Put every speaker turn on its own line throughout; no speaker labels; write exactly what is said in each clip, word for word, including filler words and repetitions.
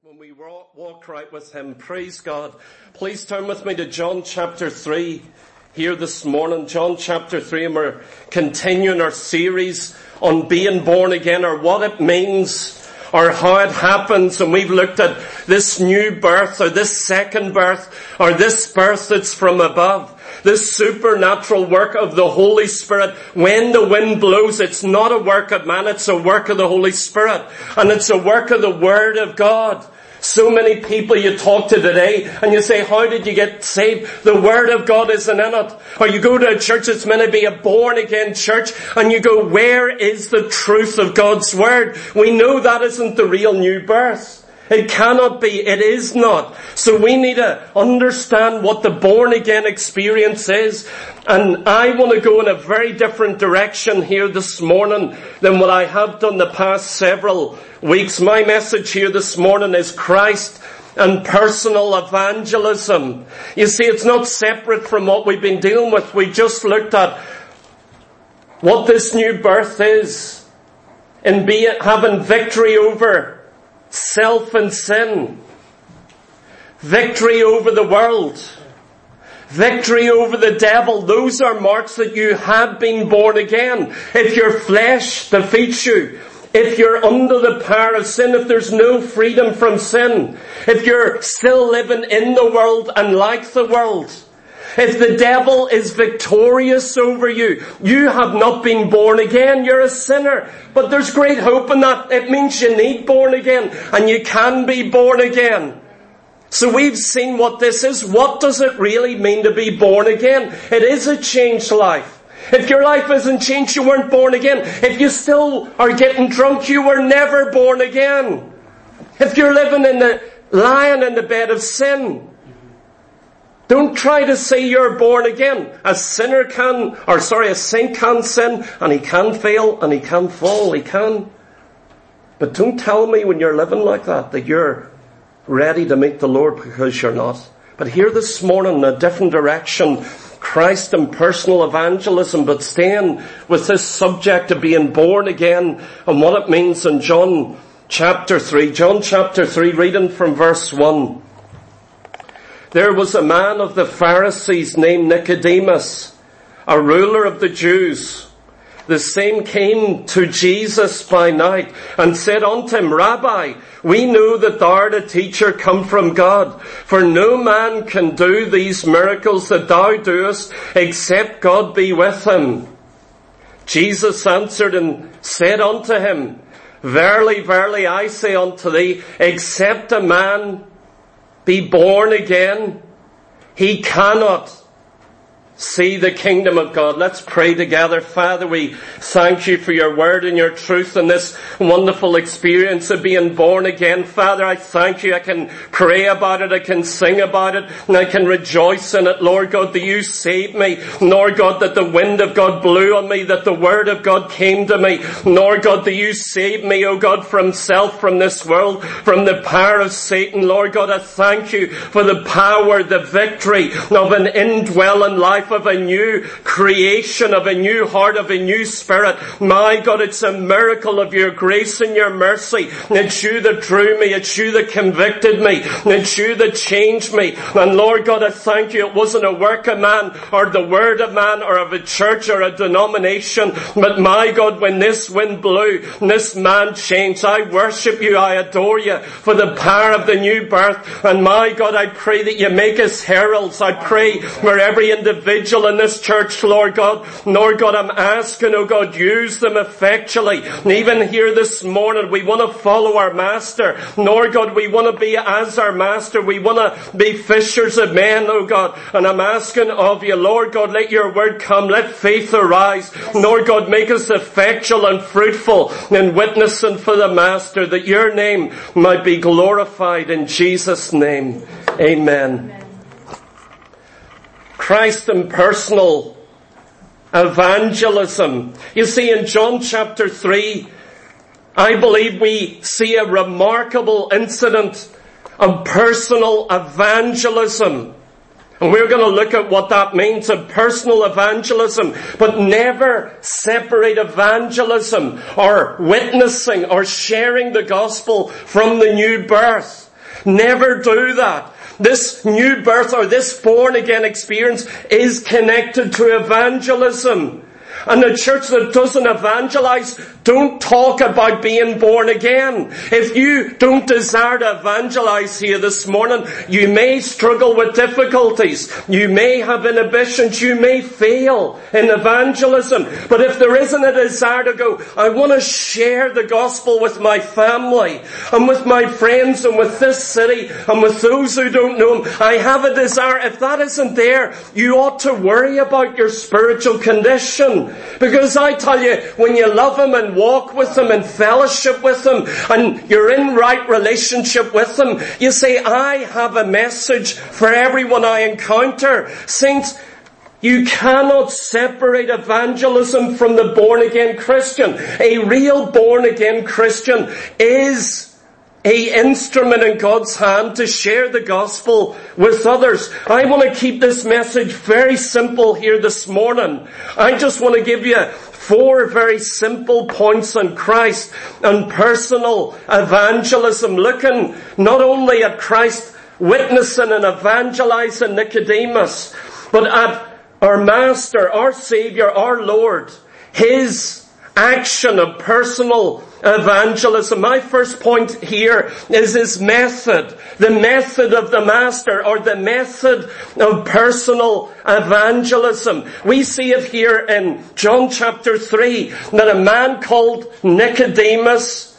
when we walk, walk right with him. Praise God. Please turn with me to John chapter three here this morning. John chapter three, and we're continuing our series on being born again, or what it means, or how it happens. And we've looked at this new birth, or this second birth, or this birth that's from above. This supernatural work of the Holy Spirit. When the wind blows, it's not a work of man, it's a work of the Holy Spirit. And it's a work of the Word of God. So many people you talk to today and you say, how did you get saved? The Word of God isn't in it. Or you go to a church that's meant to be a born again church and you go, where is the truth of God's Word? We know that isn't the real new birth. It cannot be. It is not. So we need to understand what the born again experience is. And I want to go in a very different direction here this morning than what I have done the past several weeks. My message here this morning is Christ and personal evangelism. You see, it's not separate from what we've been dealing with. We just looked at what this new birth is in being, having victory over self and sin, victory over the world, victory over the devil. Those are marks that you have been born again. If your flesh defeats you, if you're under the power of sin, if there's no freedom from sin, if you're still living in the world and like the world, if the devil is victorious over you, you have not been born again. You're a sinner. But there's great hope in that. It means you need born again, and you can be born again. So we've seen what this is. What does it really mean to be born again? It is a changed life. If your life isn't changed, you weren't born again. If you still are getting drunk, you were never born again. If you're living in the, lying in the bed of sin, don't try to say you're born again. A sinner can, or sorry, a saint can sin, and he can fail, and he can fall, he can. But don't tell me when you're living like that, that you're ready to meet the Lord, because you're not. But here this morning, in a different direction, Christ and personal evangelism, but staying with this subject of being born again, and what it means in John chapter three. John chapter three, reading from verse one. There was a man of the Pharisees named Nicodemus, a ruler of the Jews. The same came to Jesus by night and said unto him, Rabbi, we know that thou art a teacher come from God, for no man can do these miracles that thou doest, except God be with him. Jesus answered and said unto him, Verily, verily, I say unto thee, except a man be born again, he cannot see the kingdom of God. Let's pray together. Father, we thank you for your word and your truth and this wonderful experience of being born again. Father, I thank you. I can pray about it. I can sing about it. And I can rejoice in it. Lord God, that you saved me. Lord God, that the wind of God blew on me, that the word of God came to me. Lord God, that you saved me, oh God, from self, from this world, from the power of Satan. Lord God, I thank you for the power, the victory of an indwelling life, of a new creation, of a new heart, of a new spirit. My God, it's a miracle of your grace and your mercy. It's you that drew me. It's you that convicted me. It's you that changed me. And Lord God, I thank you. It wasn't a work of man or the word of man or of a church or a denomination. But my God, when this wind blew, this man changed. I worship you. I adore you for the power of the new birth. And my God, I pray that you make us heralds. I pray for every individual in this church, Lord God. Lord God, I'm asking, oh God, use them effectually. Even here this morning, we want to follow our Master. Lord God, we want to be as our Master. We want to be fishers of men, oh God. And I'm asking of you, Lord God, let your word come. Let faith arise. Lord God, make us effectual and fruitful in witnessing for the Master, that your name might be glorified in Jesus' name. Amen. Amen. Christ and personal evangelism. You see, in John chapter three, I believe we see a remarkable incident of personal evangelism. And we're going to look at what that means, of personal evangelism. But never separate evangelism or witnessing or sharing the gospel from the new birth. Never do that. This new birth or this born again experience is connected to evangelism. And a church that doesn't evangelize, don't talk about being born again. If you don't desire to evangelize here this morning, you may struggle with difficulties. You may have inhibitions. You may fail in evangelism. But if there isn't a desire to go, I want to share the gospel with my family and with my friends and with this city and with those who don't know Him, I have a desire. If that isn't there, you ought to worry about your spiritual condition. Because I tell you, when you love Him and walk with Him and fellowship with Him and you're in right relationship with Him, you say, I have a message for everyone I encounter. Saints, you cannot separate evangelism from the born-again Christian. A real born-again Christian is a instrument in God's hand to share the gospel with others. I want to keep this message very simple here this morning. I just want to give you four very simple points on Christ and personal evangelism, looking not only at Christ witnessing and evangelizing Nicodemus, but at our Master, our Savior, our Lord, His action of personal evangelism. My first point here is His method. The method of the Master, or the method of personal evangelism. We see it here in John chapter three, that a man called Nicodemus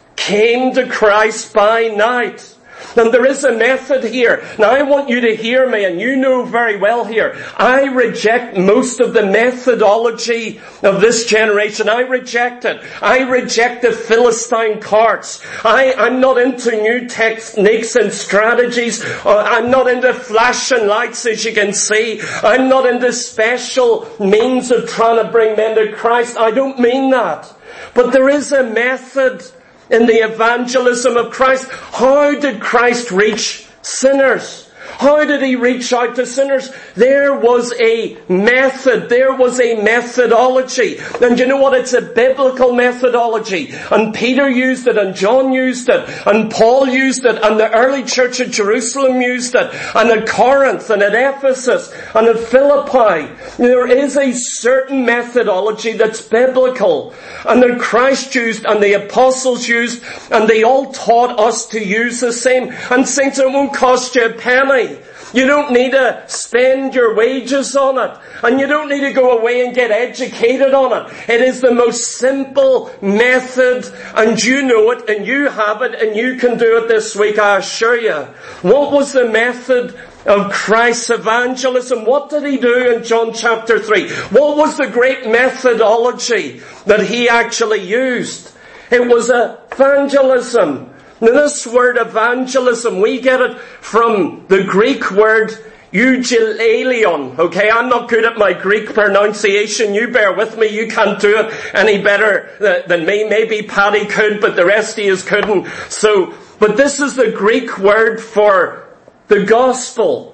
came to Christ by night. And there is a method here. Now I want you to hear me, and you know very well here, I reject most of the methodology of this generation. I reject it. I reject the Philistine carts. I, I'm not into new techniques and strategies. I'm not into flashing lights, as you can see. I'm not into special means of trying to bring men to Christ. I don't mean that. But there is a method in the evangelism of Christ. How did Christ reach sinners? How did He reach out to sinners? There was a method. There was a methodology. And you know what? It's a biblical methodology. And Peter used it, and John used it, and Paul used it, and the early church at Jerusalem used it, and at Corinth, and at Ephesus, and at Philippi. There is a certain methodology that's biblical, and that Christ used, and the apostles used, and they all taught us to use the same. And saints, it won't cost you a penny. You don't need to spend your wages on it. And you don't need to go away and get educated on it. It is the most simple method, and you know it, and you have it, and you can do it this week, I assure you. What was the method of Christ's evangelism? What did He do in John chapter three? What was the great methodology that He actually used? It was evangelism. Now this word evangelism, we get it from the Greek word euangelion. Okay, I'm not good at my Greek pronunciation. You bear with me. You can't do it any better than me. Maybe Paddy could, but the rest of you couldn't. So, but this is the Greek word for the gospel,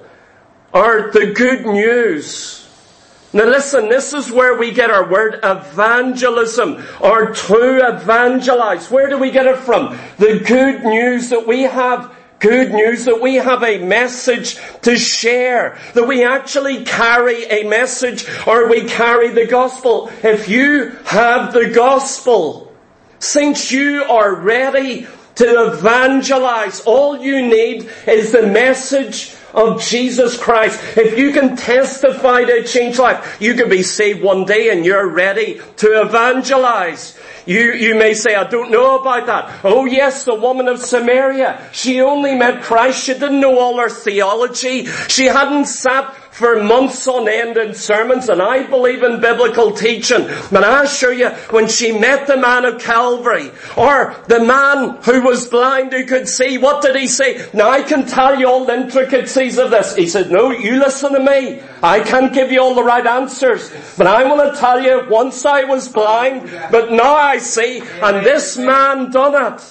or the good news. Now listen, this is where we get our word evangelism, or to evangelize. Where do we get it from? The good news that we have, good news that we have a message to share, that we actually carry a message, or we carry the gospel. If you have the gospel, since you are ready to evangelize, all you need is the message of Jesus Christ. If you can testify to a changed life, you can be saved one day and you're ready to evangelize. You, you may say, I don't know about that. Oh yes, the woman of Samaria, she only met Christ. She didn't know all her theology. She hadn't sat for months on end in sermons, and I believe in biblical teaching. But I assure you, when she met the man of Calvary, or the man who was blind who could see, what did he say? Now I can tell you all the intricacies of this. He said, no, you listen to me. I can't give you all the right answers. But I want to tell you, once I was blind, but now I see, and this man done it.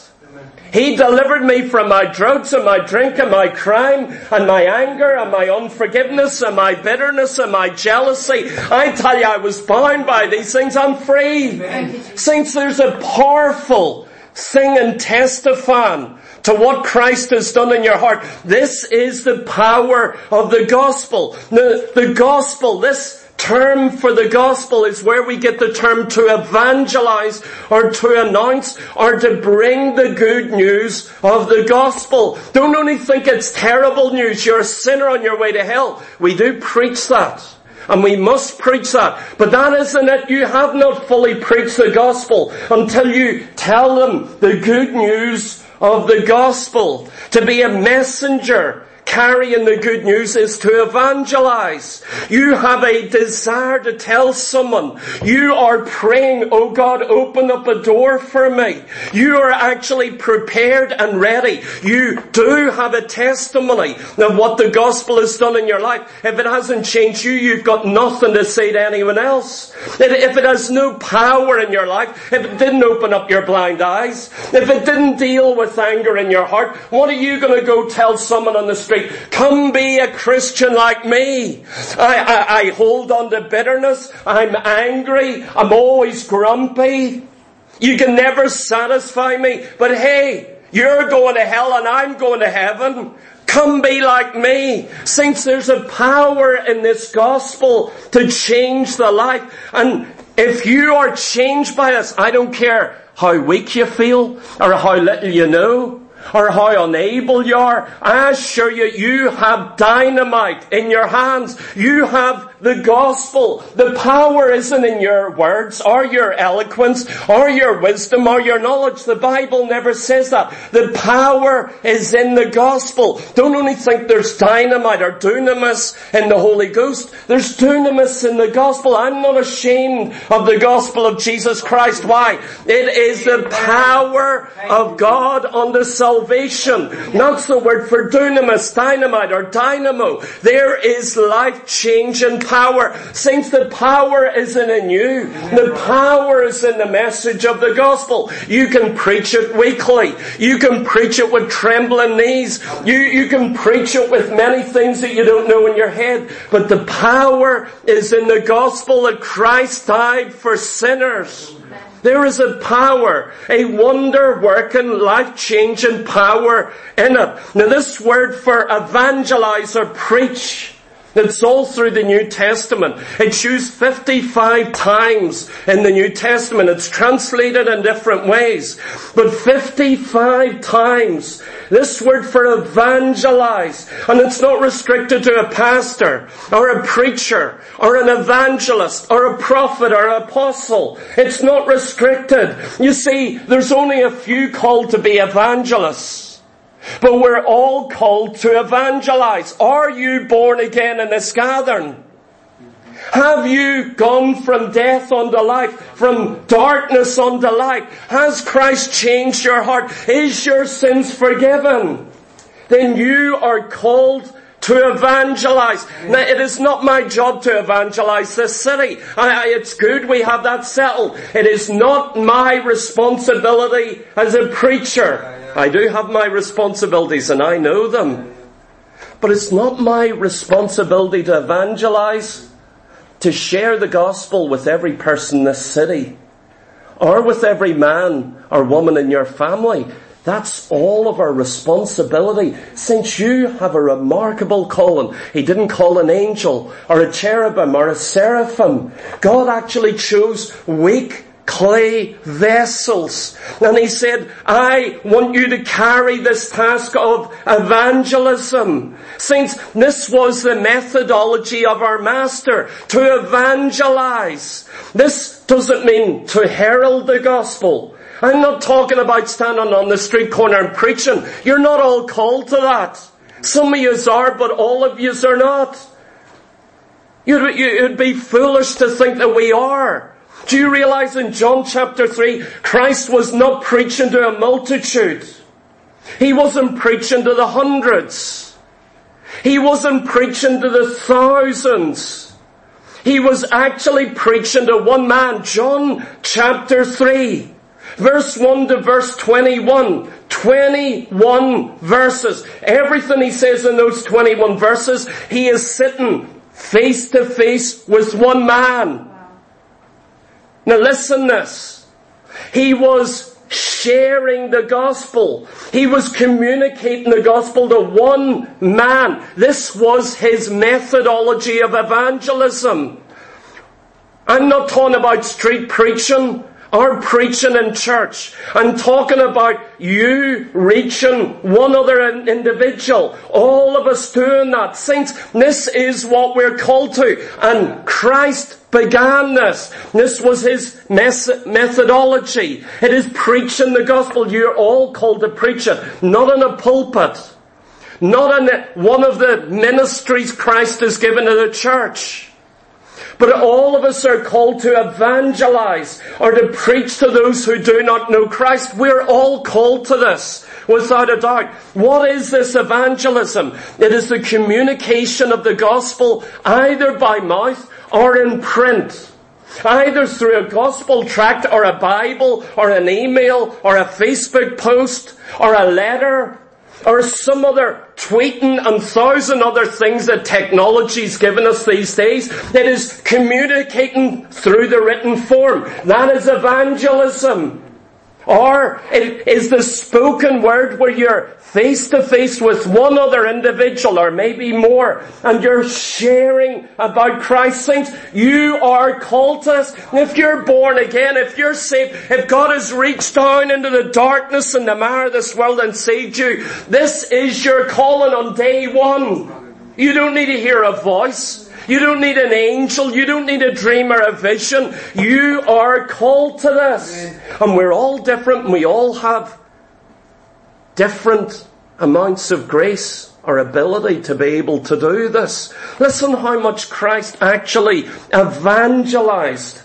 He delivered me from my drugs and my drink and my crime and my anger and my unforgiveness and my bitterness and my jealousy. I tell you, I was bound by these things. I'm free. Saints, there's a powerful thing in testifying to what Christ has done in your heart. This is the power of the gospel. The, the gospel, this term for the gospel is where we get the term to evangelize or to announce or to bring the good news of the gospel. Don't only think it's terrible news, you're a sinner on your way to hell. We do preach that. And we must preach that. But that isn't it. You have not fully preached the gospel until you tell them the good news of the gospel. To be a messenger carrying the good news is to evangelize. You have a desire to tell someone. You are praying, oh God, open up a door for me. You are actually prepared and ready. You do have a testimony of what the gospel has done in your life. If it hasn't changed you, you've got nothing to say to anyone else. If it has no power in your life, if it didn't open up your blind eyes, if it didn't deal with anger in your heart, what are you going to go tell someone on the street? Come be a Christian like me. I, I, I hold on to bitterness. I'm angry. I'm always grumpy. You can never satisfy me. But hey, you're going to hell and I'm going to heaven. Come be like me. Saints, there's a power in this gospel to change the life. And if you are changed by us, I don't care how weak you feel or how little you know, or how unable you are, I assure you, you have dynamite in your hands. You have the gospel. The power isn't in your words, or your eloquence, or your wisdom, or your knowledge. The Bible never says that. The power is in the gospel. Don't only think there's dynamite or dunamis in the Holy Ghost. There's dunamis in the gospel. I'm not ashamed of the gospel of Jesus Christ. Why? It is the power of God unto salvation. That's the word for dunamis, dynamite, or dynamo. There is life-changing power. Saints, the power isn't in you. The power is in the message of the gospel. You can preach it weekly. You can preach it with trembling knees. You, you can preach it with many things that you don't know in your head. But the power is in the gospel that Christ died for sinners. There is a power, a wonder-working, life-changing power in it. Now this word for evangelize or preach, it's all through the New Testament. It's used fifty-five times in the New Testament. It's translated in different ways. But fifty-five times, this word for evangelize, and it's not restricted to a pastor, or a preacher, or an evangelist, or a prophet, or an apostle. It's not restricted. You see, there's only a few called to be evangelists. But we're all called to evangelize. Are you born again in this gathering? Have you gone from death unto life, from darkness unto light? Has Christ changed your heart? Is your sins forgiven? Then you are called to evangelize. Now, it is not my job to evangelize this city. I, I, it's good we have that settled. It is not my responsibility as a preacher. I do have my responsibilities and I know them. But it's not my responsibility to evangelize, to share the gospel with every person in this city, or with every man or woman in your family. That's all of our responsibility. Since you have a remarkable calling. He didn't call an angel or a cherubim or a seraphim. God actually chose weak clay vessels. And he said, I want you to carry this task of evangelism. Saints, this was the methodology of our Master, to evangelize. This doesn't mean to herald the gospel. I'm not talking about standing on the street corner and preaching. You're not all called to that. Some of yous are, but all of yous are not. You'd, you'd be foolish to think that we are. Do you realize in John chapter three, Christ was not preaching to a multitude. He wasn't preaching to the hundreds. He wasn't preaching to the thousands. He was actually preaching to one man. John chapter three, verse one to verse twenty-one. twenty-one verses. Everything he says in those twenty-one verses, he is sitting face to face with one man. Now listen this. He was sharing the gospel. He was communicating the gospel to one man. This was his methodology of evangelism. I'm not talking about street preaching or preaching in church. I'm talking about you reaching one other individual. All of us doing that. Saints, this is what we're called to. And Christ began this. This was his methodology. It is preaching the gospel. You're all called to preach it. Not in a pulpit. Not in one of the ministries Christ has given to the church. But all of us are called to evangelize or to preach to those who do not know Christ. We're all called to this, without a doubt. What is this evangelism? It is the communication of the gospel either by mouth or in print. Either through a gospel tract or a Bible or an email or a Facebook post or a letter or some other tweeting and thousand other things that technology's given us these days. It is communicating through the written form. That is evangelism. Or it is the spoken word where you're face to face with one other individual or maybe more and you're sharing about Christ. Saints, you are called to this. If you're born again, if you're saved, if God has reached down into the darkness and the mire of this world and saved you, this is your calling on day one. You don't need to hear a voice. You don't need an angel. You don't need a dream or a vision. You are called to this. And we're all different and we all have different amounts of grace or ability to be able to do this. Listen how much Christ actually evangelized.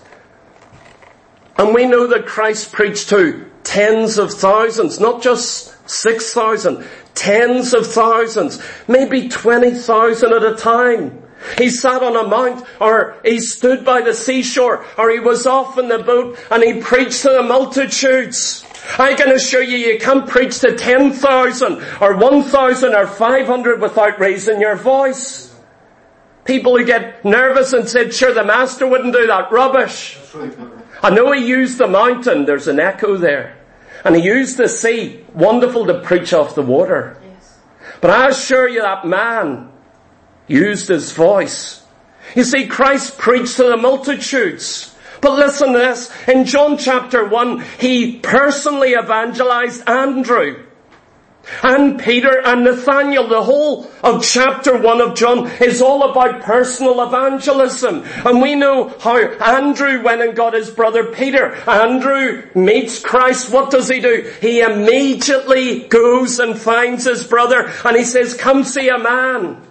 And we know that Christ preached to tens of thousands, not just six thousand, tens of thousands, maybe twenty thousand at a time. He sat on a mount, or he stood by the seashore, or he was off in the boat and he preached to the multitudes. I can assure you, you can't preach to ten thousand or one thousand or five hundred without raising your voice. People who get nervous and said, sure, the master wouldn't do that. Rubbish. I know he used the mountain. There's an echo there. And he used the sea. Wonderful to preach off the water. Yes. But I assure you that man used his voice. You see, Christ preached to the multitudes. But listen to this. In John chapter one, he personally evangelized Andrew and Peter and Nathaniel. The whole of chapter one of John is all about personal evangelism. And we know how Andrew went and got his brother Peter. Andrew meets Christ. What does he do? He immediately goes and finds his brother and he says, come see a man.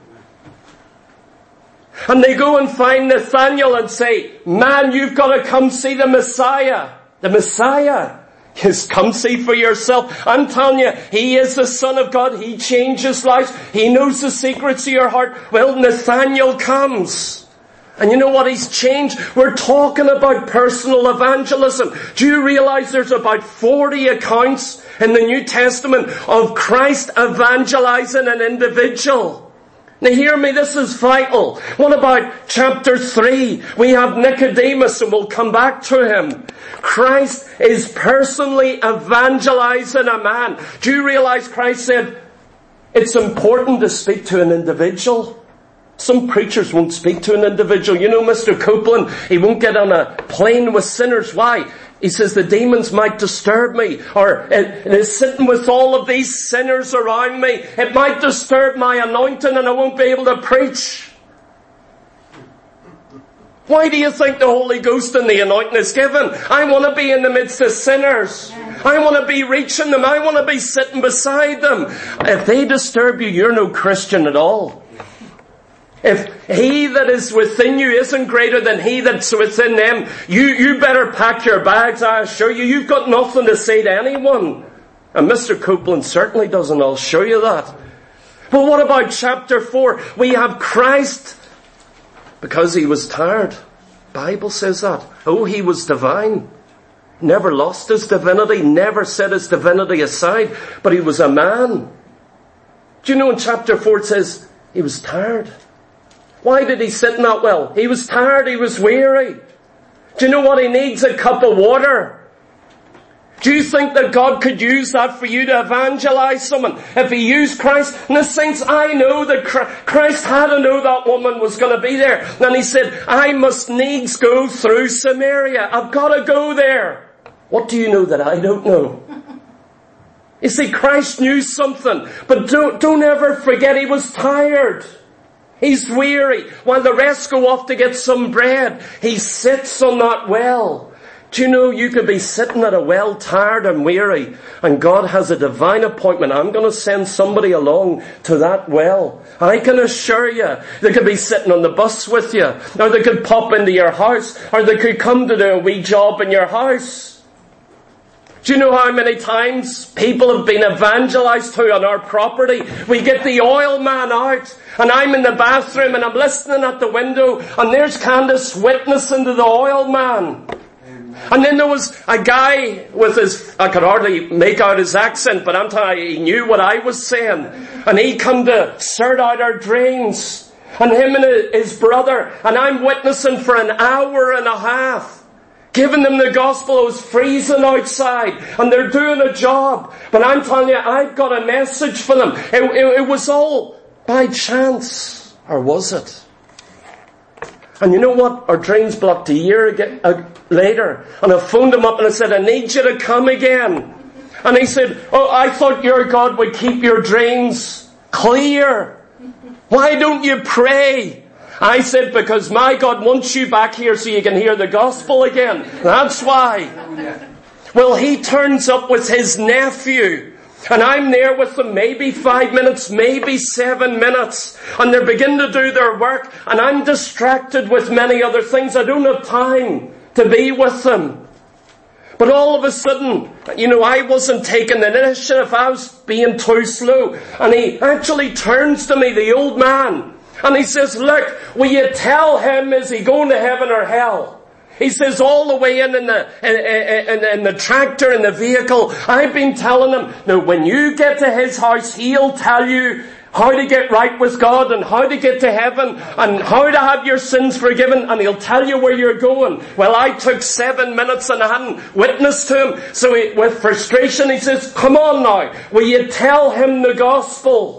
And they go and find Nathaniel and say, man, you've got to come see the Messiah. The Messiah. Yes, come see for yourself. I'm telling you, he is the Son of God. He changes lives. He knows the secrets of your heart. Well, Nathaniel comes. And you know what he's changed? We're talking about personal evangelism. Do you realize there's about forty accounts in the New Testament of Christ evangelizing an individual? Now hear me, this is vital. What about chapter three? We have Nicodemus and we'll come back to him. Christ is personally evangelizing a man. Do you realize Christ said, it's important to speak to an individual? Some preachers won't speak to an individual. You know, Mister Copeland, he won't get on a plane with sinners. Why? He says the demons might disturb me, or it is sitting with all of these sinners around me. It might disturb my anointing and I won't be able to preach. Why do you think the Holy Ghost and the anointing is given? I want to be in the midst of sinners. I want to be reaching them. I want to be sitting beside them. If they disturb you, you're no Christian at all. If he that is within you isn't greater than he that's within them, you, you better pack your bags, I assure you. You've got nothing to say to anyone. And Mister Copeland certainly doesn't, I'll show you that. But what about chapter four? We have Christ, because he was tired. Bible says that. Oh, he was divine. Never lost his divinity, never set his divinity aside, but he was a man. Do you know in chapter four it says he was tired? Why did he sit in that well? He was tired, he was weary. Do you know what he needs? A cup of water. Do you think that God could use that for you to evangelize someone? If He used Christ? And the saints, I know that Christ had to know that woman was going to be there. And He said, I must needs go through Samaria. I've got to go there. What do you know that I don't know? You see, Christ knew something. But don't, don't ever forget He was tired. He's weary. While the rest go off to get some bread, He sits on that well. Do you know you could be sitting at a well tired and weary, and God has a divine appointment. I'm going to send somebody along to that well. I can assure you, they could be sitting on the bus with you, or they could pop into your house, or they could come to do a wee job in your house. Do you know how many times people have been evangelized to on our property? We get the oil man out, and I'm in the bathroom and I'm listening at the window, and there's Candace witnessing to the oil man. And then there was a guy with his, I could hardly make out his accent, but I'm telling you, he knew what I was saying. And he come to sort out our drains. And him and his brother, and I'm witnessing for an hour and a half. Giving them the gospel. It was freezing outside, and they're doing a job. But I'm telling you, I've got a message for them. It, it, it was all by chance. Or was it? And you know what? Our drains blocked a year ago, uh, later. And I phoned him up and I said, I need you to come again. And he said, oh, I thought your God would keep your drains clear. Why don't you pray? I said, because my God wants you back here so you can hear the gospel again. That's why. Well, he turns up with his nephew. And I'm there with them maybe five minutes, maybe seven minutes. And they're beginning to do their work. And I'm distracted with many other things. I don't have time to be with them. But all of a sudden, you know, I wasn't taking the initiative. I was being too slow. And he actually turns to me, the old man. And he says, look, will you tell him, is he going to heaven or hell? He says all the way in in the, in, in, in the tractor, in the vehicle, I've been telling him, now when you get to his house, he'll tell you how to get right with God and how to get to heaven and how to have your sins forgiven, and he'll tell you where you're going. Well, I took seven minutes and I hadn't witnessed to him. So he, with frustration, he says, come on now, will you tell him the gospel?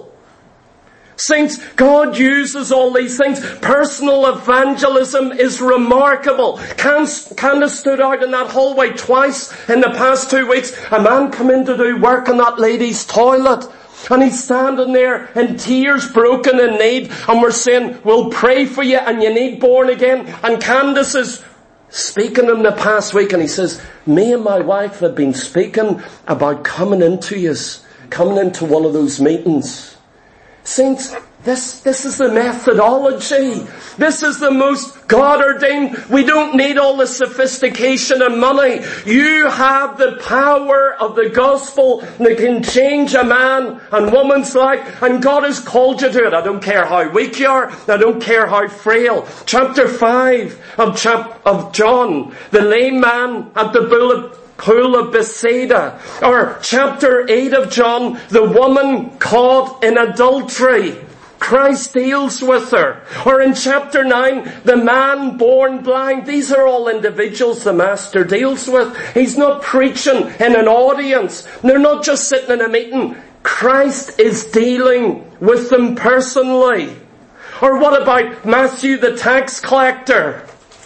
Saints, God uses all these things. Personal evangelism is remarkable. Candace stood out in that hallway twice in the past two weeks. A man come in to do work in that lady's toilet. And he's standing there in tears, broken in need. And we're saying, we'll pray for you and you need born again. And Candace is speaking in the past week. And he says, me and my wife have been speaking about coming into yous, coming into one of those meetings. Saints, this, this is the methodology. This is the most God-ordained. We don't need all the sophistication and money. You have the power of the gospel that can change a man and woman's life, and God has called you to it. I don't care how weak you are. I don't care how frail. Chapter five of, chap- of John, the lame man at the bullet pool of Bethsaida, or chapter eight of John, the woman caught in adultery. Christ deals with her. Or in chapter nine, the man born blind. These are all individuals the Master deals with. He's not preaching in an audience. They're not just sitting in a meeting. Christ is dealing with them personally. Or what about Matthew the tax collector?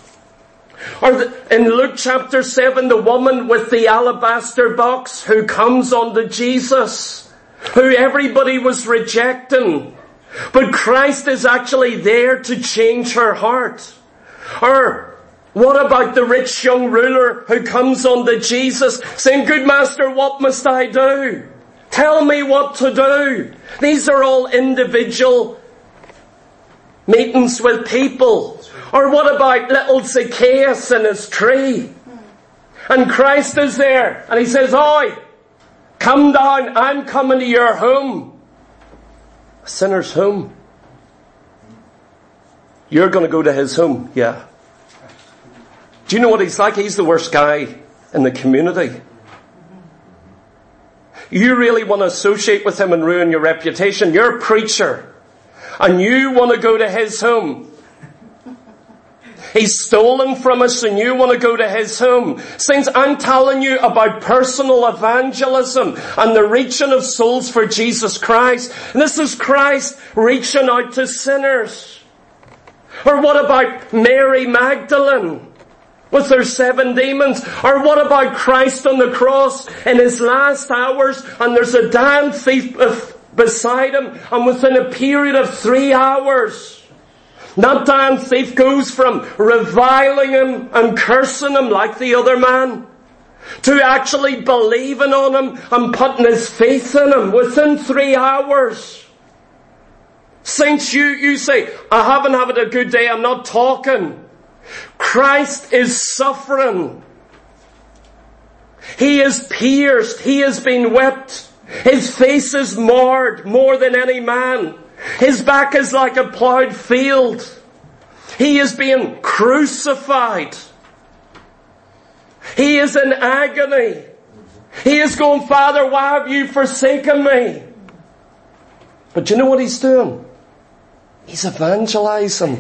Or the, in Luke chapter seven, the woman with the alabaster box who comes unto Jesus, who everybody was rejecting. But Christ is actually there to change her heart. Or what about the rich young ruler who comes unto Jesus saying, good master, what must I do? Tell me what to do. These are all individual meetings with people. Or what about little Zacchaeus and his tree? And Christ is there and he says, oi, come down, I'm coming to your home. A sinner's home. You're going to go to his home, yeah. Do you know what he's like? He's the worst guy in the community. You really want to associate with him and ruin your reputation. You're a preacher and you want to go to his home. He's stolen from us and you want to go to his home. Saints, I'm telling you about personal evangelism and the reaching of souls for Jesus Christ. And this is Christ reaching out to sinners. Or what about Mary Magdalene with her seven demons? Or what about Christ on the cross in his last hours and there's a damn thief beside him, and within a period of three hours, that damn thief goes from reviling him and cursing him like the other man to actually believing on him and putting his faith in him within three hours. Saints, you, you say, I haven't had a good day, I'm not talking. Christ is suffering. He is pierced. He has been whipped. His face is marred more than any man. His back is like a ploughed field. He is being crucified. He is in agony. He is going, Father, why have you forsaken me? But you know what he's doing? He's evangelizing.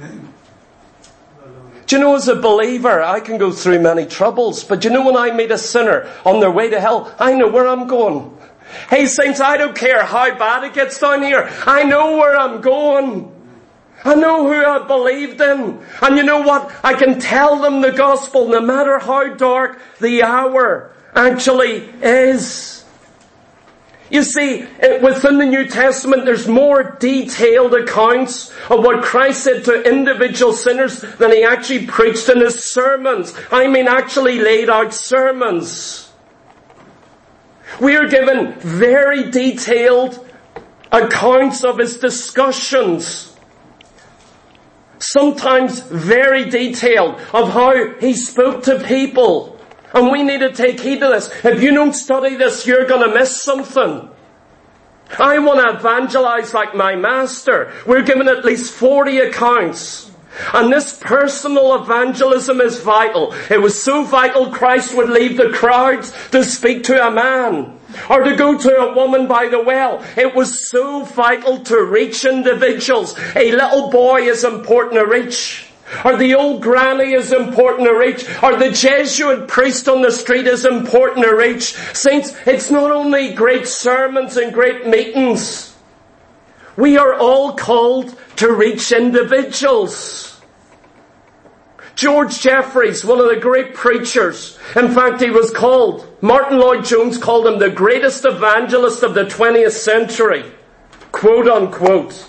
Do you know, as a believer, I can go through many troubles, but you know, when I meet a sinner on their way to hell, I know where I'm going. Hey saints, I don't care how bad it gets down here. I know where I'm going. I know who I believed in. And you know what? I can tell them the gospel no matter how dark the hour actually is. You see, within the New Testament, there's more detailed accounts of what Christ said to individual sinners than he actually preached in his sermons. I mean, actually laid out sermons. We are given very detailed accounts of his discussions. Sometimes very detailed of how he spoke to people. And we need to take heed of this. If you don't study this, you're going to miss something. I want to evangelize like my master. We're given at least forty accounts. And this personal evangelism is vital. It was so vital Christ would leave the crowds to speak to a man or to go to a woman by the well. It was so vital to reach individuals. A little boy is important to reach. Or the old granny is important to reach. Or the Jesuit priest on the street is important to reach. Saints, it's not only great sermons and great meetings. We are all called to reach individuals. George Jeffreys, one of the great preachers, in fact he was called, Martin Lloyd-Jones called him the greatest evangelist of the twentieth century. Quote unquote.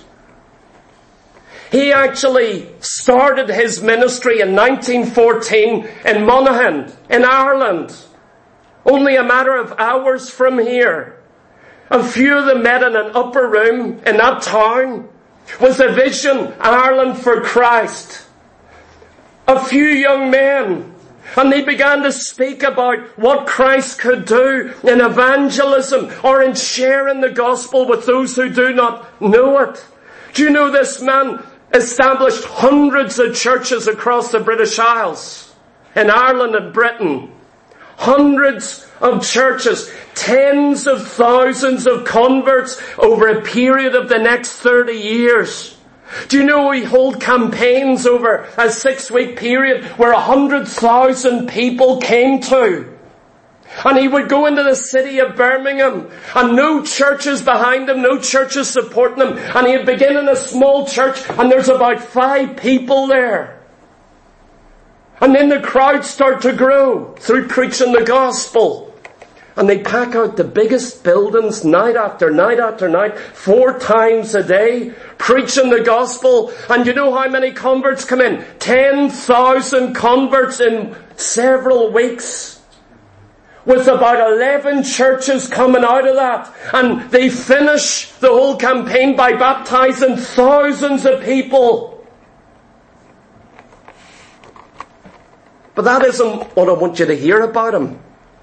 He actually started his ministry in nineteen fourteen in Monaghan, in Ireland. Only a matter of hours from here. A few of them met in an upper room in that town with a vision, Ireland for Christ. A few young men, and they began to speak about what Christ could do in evangelism or in sharing the gospel with those who do not know it. Do you know this man established hundreds of churches across the British Isles, in Ireland and Britain? Hundreds of churches, tens of thousands of converts over a period of the next thirty years. Do you know we hold campaigns over a six-week period where a hundred thousand people came to? And he would go into the city of Birmingham and no churches behind him, no churches supporting him. And he'd begin in a small church and there's about five people there. And then the crowds start to grow through preaching the gospel. And they pack out the biggest buildings night after night after night, four times a day, preaching the gospel. And you know how many converts come in? Ten thousand converts in several weeks. With about eleven churches coming out of that. And they finish the whole campaign by baptizing thousands of people. But that isn't what I want you to hear about him.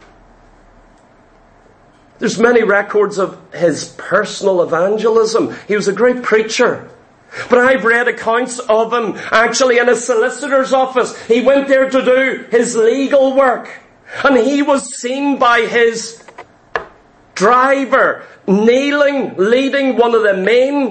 There's many records of his personal evangelism. He was a great preacher. But I've read accounts of him actually in a solicitor's office. He went there to do his legal work. And he was seen by his driver kneeling, leading one of the main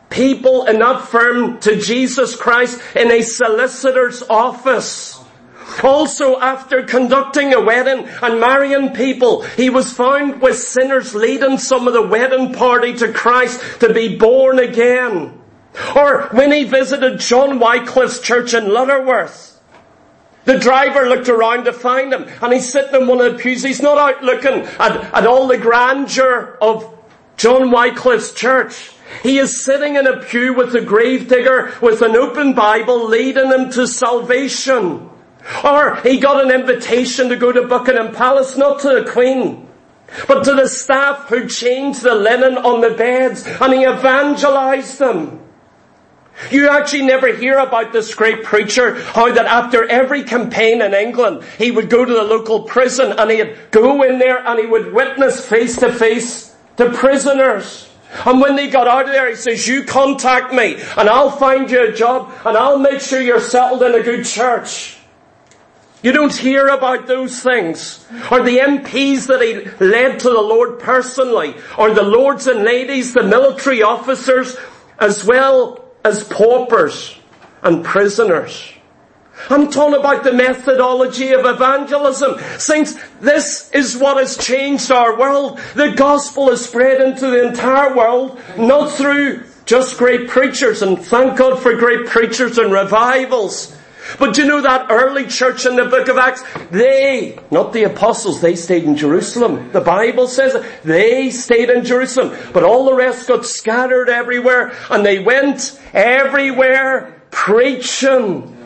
people in that firm to Jesus Christ in a solicitor's office. Also, after conducting a wedding and marrying people, he was found with sinners leading some of the wedding party to Christ to be born again. Or when he visited John Wycliffe's church in Lutterworth, the driver looked around to find him, and he's sitting in one of the pews. He's not out looking at, at all the grandeur of John Wycliffe's church. He is sitting in a pew with a gravedigger with an open Bible leading him to salvation. Or he got an invitation to go to Buckingham Palace, not to the Queen, but to the staff who changed the linen on the beds, and he evangelized them. You actually never hear about this great preacher, how that after every campaign in England, he would go to the local prison and he'd go in there and he would witness face to face to prisoners. And when they got out of there, he says, you contact me and I'll find you a job and I'll make sure you're settled in a good church. You don't hear about those things. Or the M Ps that he led to the Lord personally, or the lords and ladies, the military officers, as well as paupers and prisoners. I'm talking about the methodology of evangelism. Saints, this is what has changed our world. The gospel is spread into the entire world, not through just great preachers, and thank God for great preachers and revivals. But you know that early church in the book of Acts, they, not the apostles, they stayed in Jerusalem. The Bible says it. They stayed in Jerusalem. But all the rest got scattered everywhere, and they went everywhere preaching.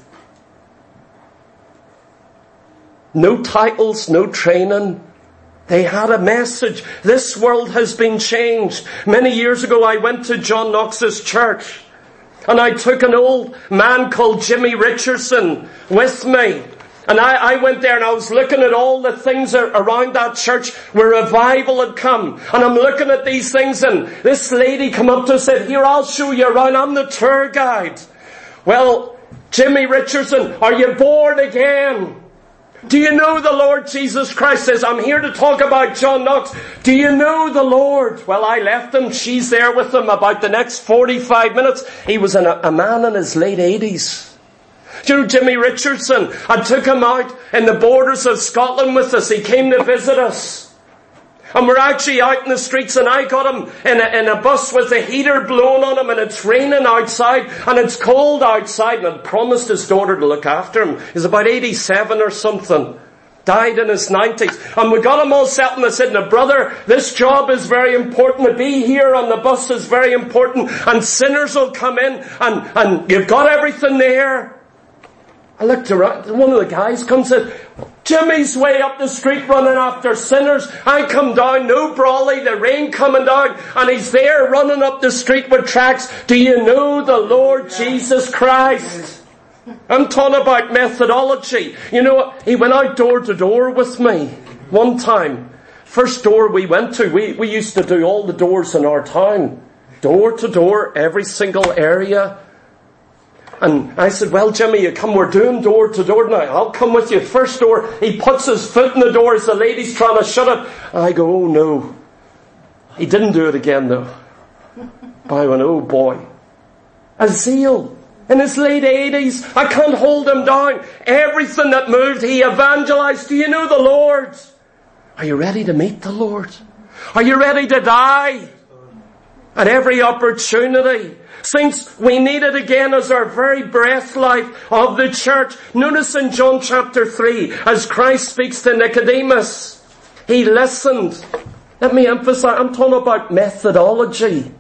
No titles, no training. They had a message. This world has been changed. Many years ago I went to John Knox's church. And I took an old man called Jimmy Richardson with me. And I, I went there and I was looking at all the things around that church where revival had come. And I'm looking at these things, and this lady come up to us and said, here, I'll show you around. I'm the tour guide. Well, Jimmy Richardson, are you born again? Do you know the Lord Jesus Christ? Says, I'm here to talk about John Knox. Do you know the Lord? Well, I left him. She's there with him about the next forty-five minutes. He was an, a man in his late eighties. Do you know Jimmy Richardson? I took him out in the borders of Scotland with us. He came to visit us. And we're actually out in the streets, and I got him in a, in a bus with the heater blowing on him, and it's raining outside and it's cold outside, and I'd promised his daughter to look after him. He's about eighty-seven or something. Died in his nineties. And we got him all set, and I said, now brother, this job is very important. To be here on the bus is very important, and sinners will come in, and, and you've got everything there. I looked around, one of the guys comes in, Jimmy's way up the street running after sinners. I come down, no brawly, the rain coming down, and he's there running up the street with tracts. Do you know the Lord Jesus Christ? I'm talking about methodology. You know what? He went out door to door with me one time. First door we went to, we, we used to do all the doors in our town. Door to door, every single area. And I said, well, Jimmy, you come, we're doing door to door now. I'll come with you. First door, he puts his foot in the door as the lady's trying to shut it. And I go, oh no. He didn't do it again though. But I went, oh boy. A zeal. In his late eighties, I can't hold him down. Everything that moved, he evangelized. Do you know the Lord? Are you ready to meet the Lord? Are you ready to die? At every opportunity. Saints, we need it again as our very breath life of the church. Notice in John chapter three, as Christ speaks to Nicodemus, he listened. Let me emphasize, I'm talking about methodology.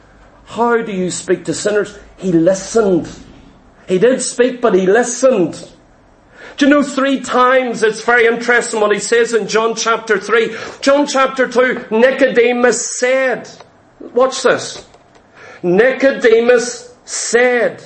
How do you speak to sinners? He listened. He did speak, but he listened. Do you know three times, it's very interesting what he says in John chapter three. John chapter two, Nicodemus said, watch this. Nicodemus said.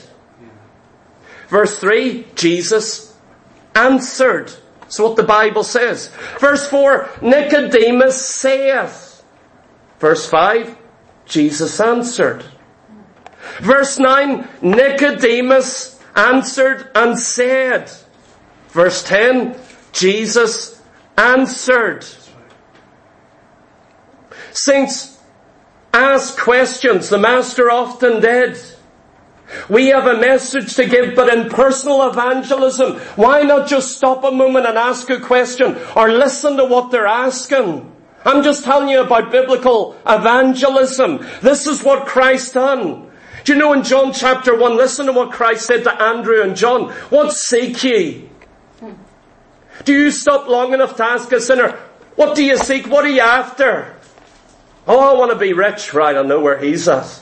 Verse three, Jesus answered. That's what the Bible says. Verse four, Nicodemus saith. Verse five, Jesus answered. Verse nine, Nicodemus answered and said. Verse ten, Jesus answered. Saints, ask questions. The Master often did. We have a message to give, but in personal evangelism, why not just stop a moment and ask a question or listen to what they're asking? I'm just telling you about biblical evangelism. This is what Christ done. Do you know in John chapter one, listen to what Christ said to Andrew and John. What seek ye? Do you stop long enough to ask a sinner, what do you seek? What are you after? Oh, I want to be rich. Right, I know where he's at.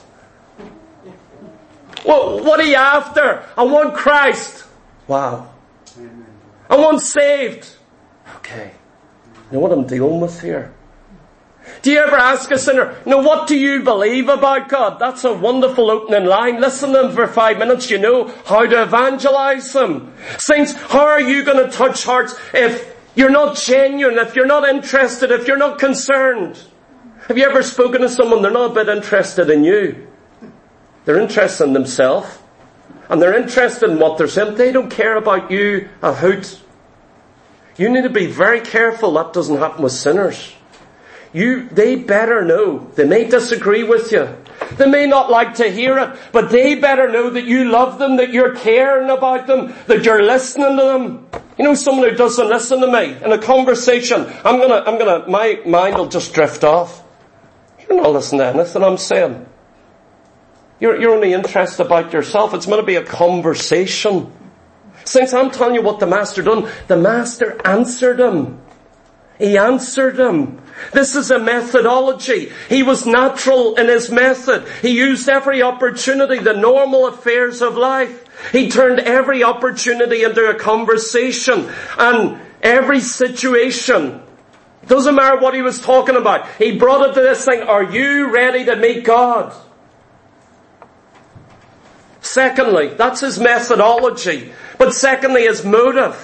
Well, what are you after? I want Christ. Wow. I want saved. Okay. You know what I'm dealing with here? Do you ever ask a sinner, now what do you believe about God? That's a wonderful opening line. Listen to them for five minutes. You know how to evangelize them. Saints, how are you going to touch hearts if you're not genuine, if you're not interested, if you're not concerned? Have you ever spoken to someone, they're not a bit interested in you? They're interested in themselves. And they're interested in what they're saying. They don't care about you a hoot. You need to be very careful that doesn't happen with sinners. You, they better know. They may disagree with you. They may not like to hear it, but they better know that you love them, that you're caring about them, that you're listening to them. You know, someone who doesn't listen to me in a conversation, I'm gonna, I'm gonna, my mind will just drift off. You're not listening to anything I'm saying. You're, you're only interested about yourself. It's going to be a conversation. Since I'm telling you what the Master done, the Master answered him. He answered him. This is a methodology. He was natural in his method. He used every opportunity, the normal affairs of life. He turned every opportunity into a conversation. And every situation, doesn't matter what he was talking about, he brought it to this thing, are you ready to meet God? Secondly, that's his methodology. But secondly, his motive.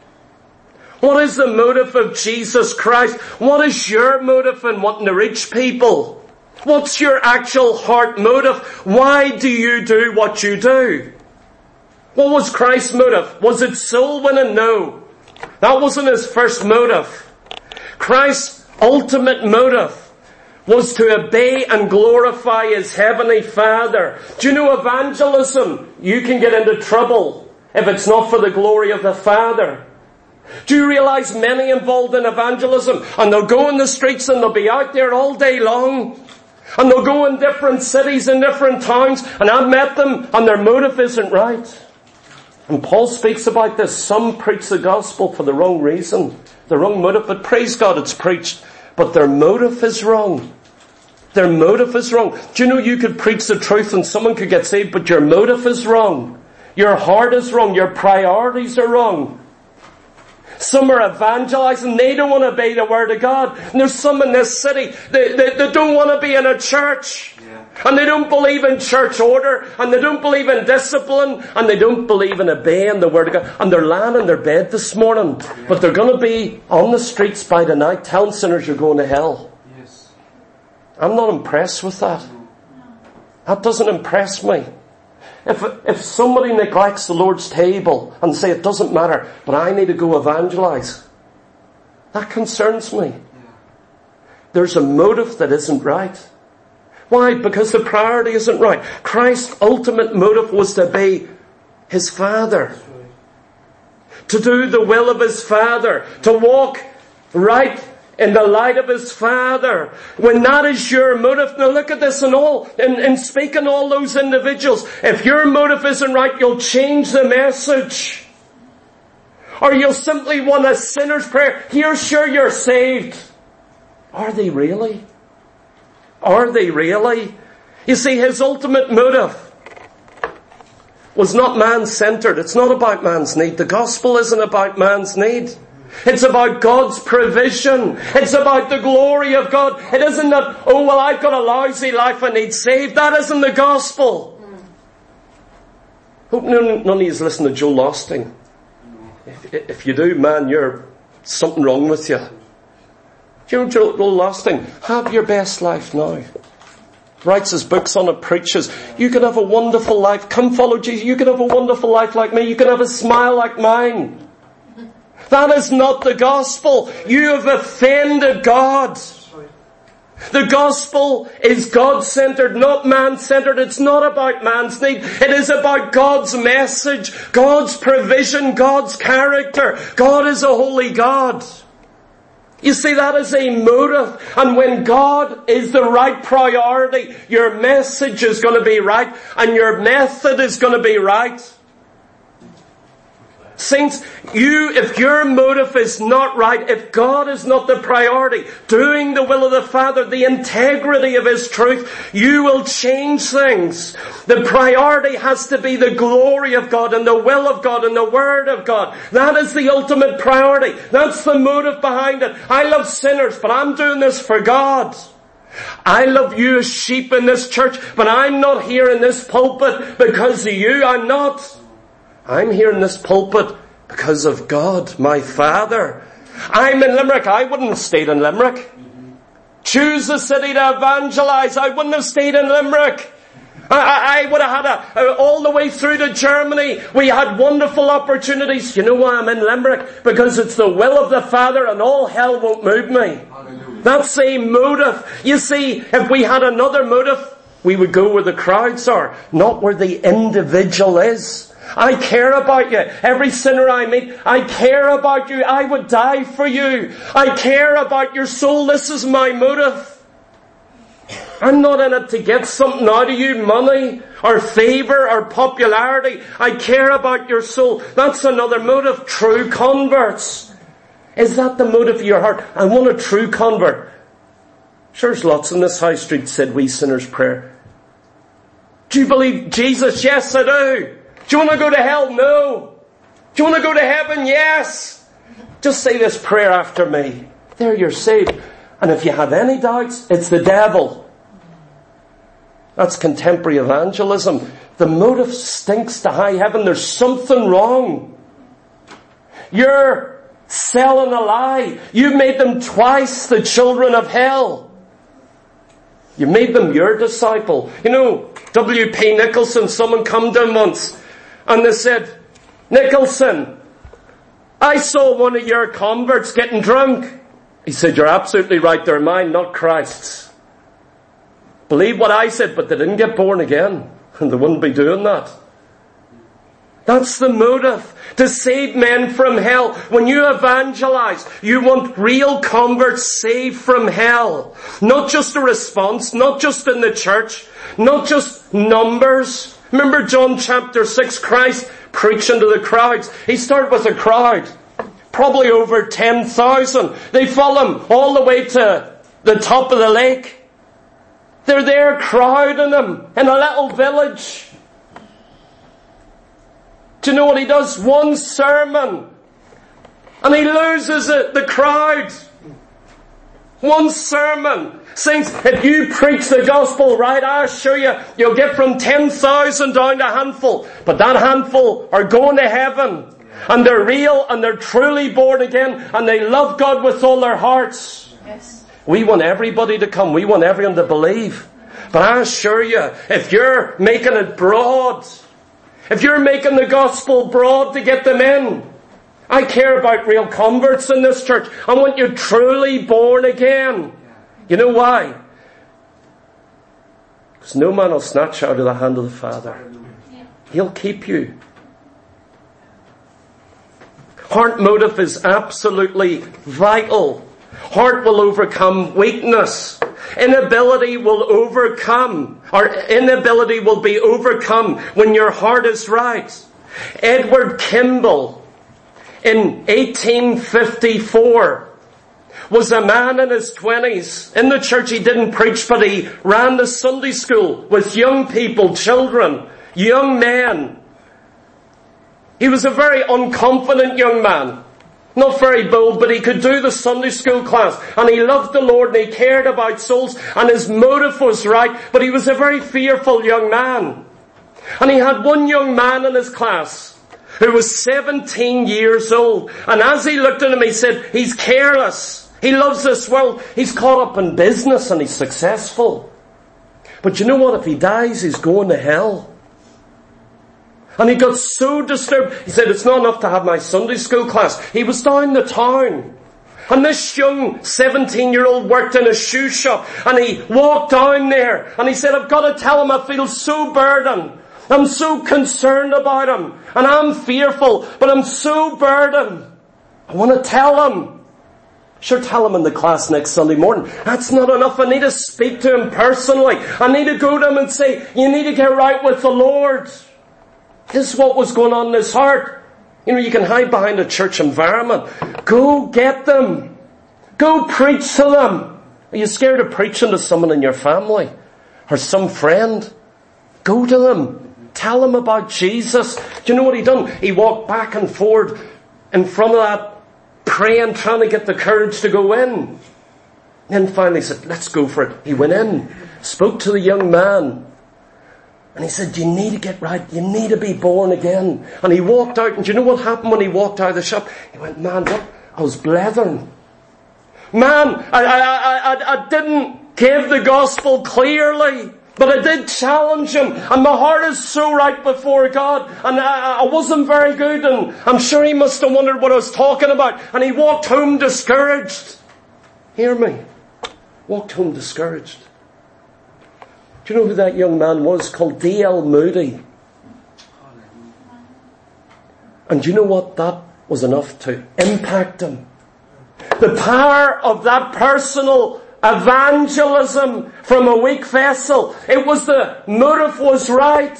What is the motive of Jesus Christ? What is your motive in wanting to reach people? What's your actual heart motive? Why do you do what you do? What was Christ's motive? Was it soul winning? No. That wasn't his first motive. Christ's ultimate motive was to obey and glorify his heavenly Father. Do you know evangelism? You can get into trouble if it's not for the glory of the Father. Do you realize many involved in evangelism, and they'll go in the streets and they'll be out there all day long, and they'll go in different cities and different towns, and I've met them and their motive isn't right. And Paul speaks about this. Some preach the gospel for the wrong reason, the wrong motive, but praise God it's preached, but their motive is wrong. Their motive is wrong. Do you know you could preach the truth and someone could get saved, but your motive is wrong. Your heart is wrong. Your priorities are wrong. Some are evangelizing. They don't want to obey the word of God. And there's some in this city that, that, that don't want to be in a church. Yeah. And they don't believe in church order. And they don't believe in discipline. And they don't believe in obeying the word of God. And they're lying in their bed this morning. Yeah. But they're going to be on the streets by the night telling sinners you're going to hell. Yes. I'm not impressed with that. That doesn't impress me. If, if somebody neglects the Lord's table and say it doesn't matter, but I need to go evangelize, that concerns me. There's a motive that isn't right. Why? Because the priority isn't right. Christ's ultimate motive was to obey his Father. To do the will of his Father. To walk right in the light of his Father. When that is your motive, now look at this and all, in, in speaking all those individuals, if your motive isn't right, you'll change the message. Or you'll simply want a sinner's prayer. Here, sure, you're saved. Are they really? Are they really? You see, his ultimate motive was not man-centered. It's not about man's need. The gospel isn't about man's need. It's about God's provision. It's about the glory of God. It isn't that, oh, well, I've got a lousy life, I need saved. That isn't the gospel. Hope none, none of you listen to Joel Osteen. If, if you do, man, you're something wrong with you. Do you know Joel Osteen? Have your best life now. Writes his books on it, preaches. You can have a wonderful life. Come follow Jesus. You can have a wonderful life like me. You can have a smile like mine. That is not the gospel. You have offended God. The gospel is God-centered, not man-centered. It's not about man's need. It is about God's message, God's provision, God's character. God is a holy God. You see, that is a motive. And when God is the right priority, your message is going to be right and your method is going to be right. Saints, you, if your motive is not right, if God is not the priority, doing the will of the Father, the integrity of His truth, you will change things. The priority has to be the glory of God and the will of God and the Word of God. That is the ultimate priority. That's the motive behind it. I love sinners, but I'm doing this for God. I love you as sheep in this church, but I'm not here in this pulpit because of you. I'm not. I'm here in this pulpit because of God, my Father. I'm in Limerick. I wouldn't have stayed in Limerick. Choose a city to evangelize. I wouldn't have stayed in Limerick. I, I would have had a, all the way through to Germany. We had wonderful opportunities. You know why I'm in Limerick? Because it's the will of the Father and all hell won't move me. Hallelujah. That's a motive. You see, if we had another motive, we would go where the crowds are, not where the individual is. I care about you. Every sinner I meet, I care about you. I would die for you. I care about your soul. This is my motive. I'm not in it to get something out of you, money or favour or popularity. I care about your soul. That's another motive. True converts. Is that the motive of your heart? I want a true convert. Sure, there's lots in this high street said we sinners prayer. Do you believe Jesus? Yes, I do. Do you want to go to hell? No. Do you want to go to heaven? Yes. Just say this prayer after me. There you're saved. And if you have any doubts, it's the devil. That's contemporary evangelism. The motive stinks to high heaven. There's something wrong. You're selling a lie. You made them twice the children of hell. You made them your disciple. You know, W P Nicholson, someone come to him once and they said, Nicholson, I saw one of your converts getting drunk. He said, you're absolutely right, they're mine, not Christ's. Believe what I said, but they didn't get born again. And they wouldn't be doing that. That's the motive, to save men from hell. When you evangelize, you want real converts saved from hell. Not just a response, not just in the church, not just numbers. Remember John chapter six, Christ preaching to the crowds. He started with a crowd, probably over ten thousand. They follow him all the way to the top of the lake. They're there crowding him in a little village. Do you know what he does? One sermon. And he loses it, the crowd. One sermon. Saints, if you preach the gospel right, I assure you, you'll get from ten thousand down to a handful. But that handful are going to heaven. And they're real and they're truly born again. And they love God with all their hearts. Yes. We want everybody to come. We want everyone to believe. But I assure you, if you're making it broad, if you're making the gospel broad to get them in, I care about real converts in this church. I want you truly born again. You know why? Because no man will snatch out of the hand of the Father. He'll keep you. Heart motive is absolutely vital. Heart will overcome weakness. Inability will overcome, or inability will be overcome when your heart is right. Edward Kimball, in eighteen fifty-four, was a man in his twenties. In the church he didn't preach, but he ran the Sunday school with young people, children, young men. He was a very unconfident young man. Not very bold, but he could do the Sunday school class. And he loved the Lord and he cared about souls. And his motive was right, but he was a very fearful young man. And he had one young man in his class who was seventeen years old. And as he looked at him, he said, he's careless. He loves this world. He's caught up in business and he's successful. But you know what? If he dies, he's going to hell. And he got so disturbed. He said, it's not enough to have my Sunday school class. He was down the town. And this young seventeen-year-old worked in a shoe shop, and he walked down there, and he said, I've got to tell him I feel so burdened. I'm so concerned about him, and I'm fearful, but I'm so burdened. I want to tell him. Sure, tell him in the class next Sunday morning. That's not enough. I need to speak to him personally. I need to go to him and say, you need to get right with the Lord. This is what was going on in his heart. You know, you can hide behind a church environment. Go get them. Go preach to them. Are you scared of preaching to someone in your family? Or some friend? Go to them. Tell them about Jesus. Do you know what he done? He walked back and forward in front of that, praying, trying to get the courage to go in. Then finally said, let's go for it. He went in, spoke to the young man, and he said, you need to get right. You need to be born again. And he walked out, and do you know what happened when he walked out of the shop? He went, man, look, I was blethering. Man, I, I, I, I, I didn't give the gospel clearly. But I did challenge him, and my heart is so right before God, and I, I wasn't very good, and I'm sure he must have wondered what I was talking about, and he walked home discouraged. Hear me. Walked home discouraged. Do you know who that young man was? Called D L Moody. And do you know what? That was enough to impact him. The power of that personal evangelism from a weak vessel. It was the motive was right.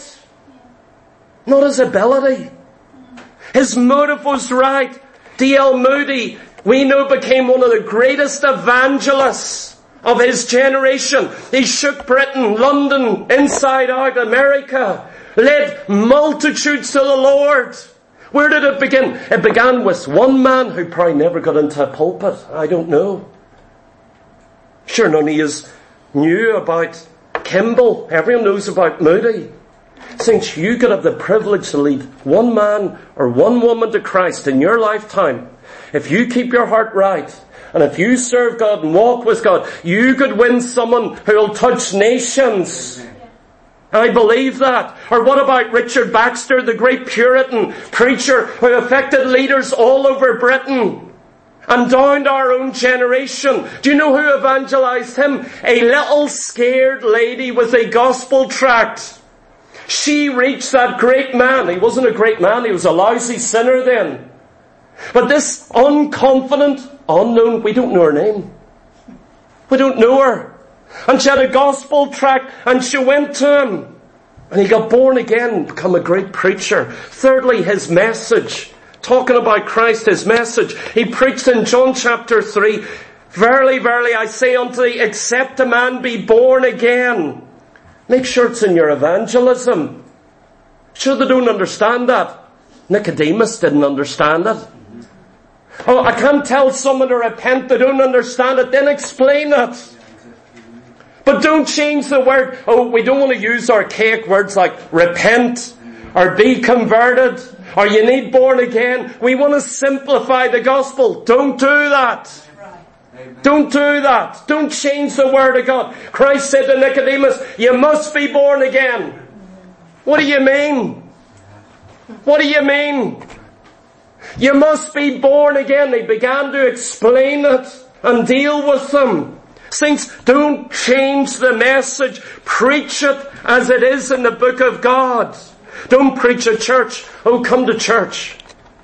Not his ability. His motive was right. D L Moody, we know, became one of the greatest evangelists of his generation. He shook Britain, London, inside out, America. Led multitudes to the Lord. Where did it begin? It began with one man who probably never got into a pulpit. I don't know. Sure, none of you knew about Kimball. Everyone knows about Moody. Since you could have the privilege to lead one man or one woman to Christ in your lifetime, if you keep your heart right, and if you serve God and walk with God, you could win someone who will touch nations. I believe that. Or what about Richard Baxter, the great Puritan preacher who affected leaders all over Britain? And down to our own generation. Do you know who evangelized him? A little scared lady with a gospel tract. She reached that great man. He wasn't a great man. He was a lousy sinner then. But this unconfident, unknown, we don't know her name. We don't know her. And she had a gospel tract, and she went to him. And he got born again, become a great preacher. Thirdly, his message. Talking about Christ, his message. He preached in John chapter three, verily, verily, I say unto thee, except a man be born again. Make sure it's in your evangelism. Sure, they don't understand that. Nicodemus didn't understand it. Oh, I can't tell someone to repent, they don't understand it, then explain it. But don't change the word. Oh, we don't want to use archaic words like repent or be converted or you need born again. We want to simplify the gospel. Don't do that. Don't do that. Don't change the word of God. Christ said to Nicodemus, you must be born again. What do you mean? What do you mean? You must be born again. He began to explain it and deal with them. Saints, don't change the message. Preach it as it is in the book of God. Don't preach at church. Oh, come to church.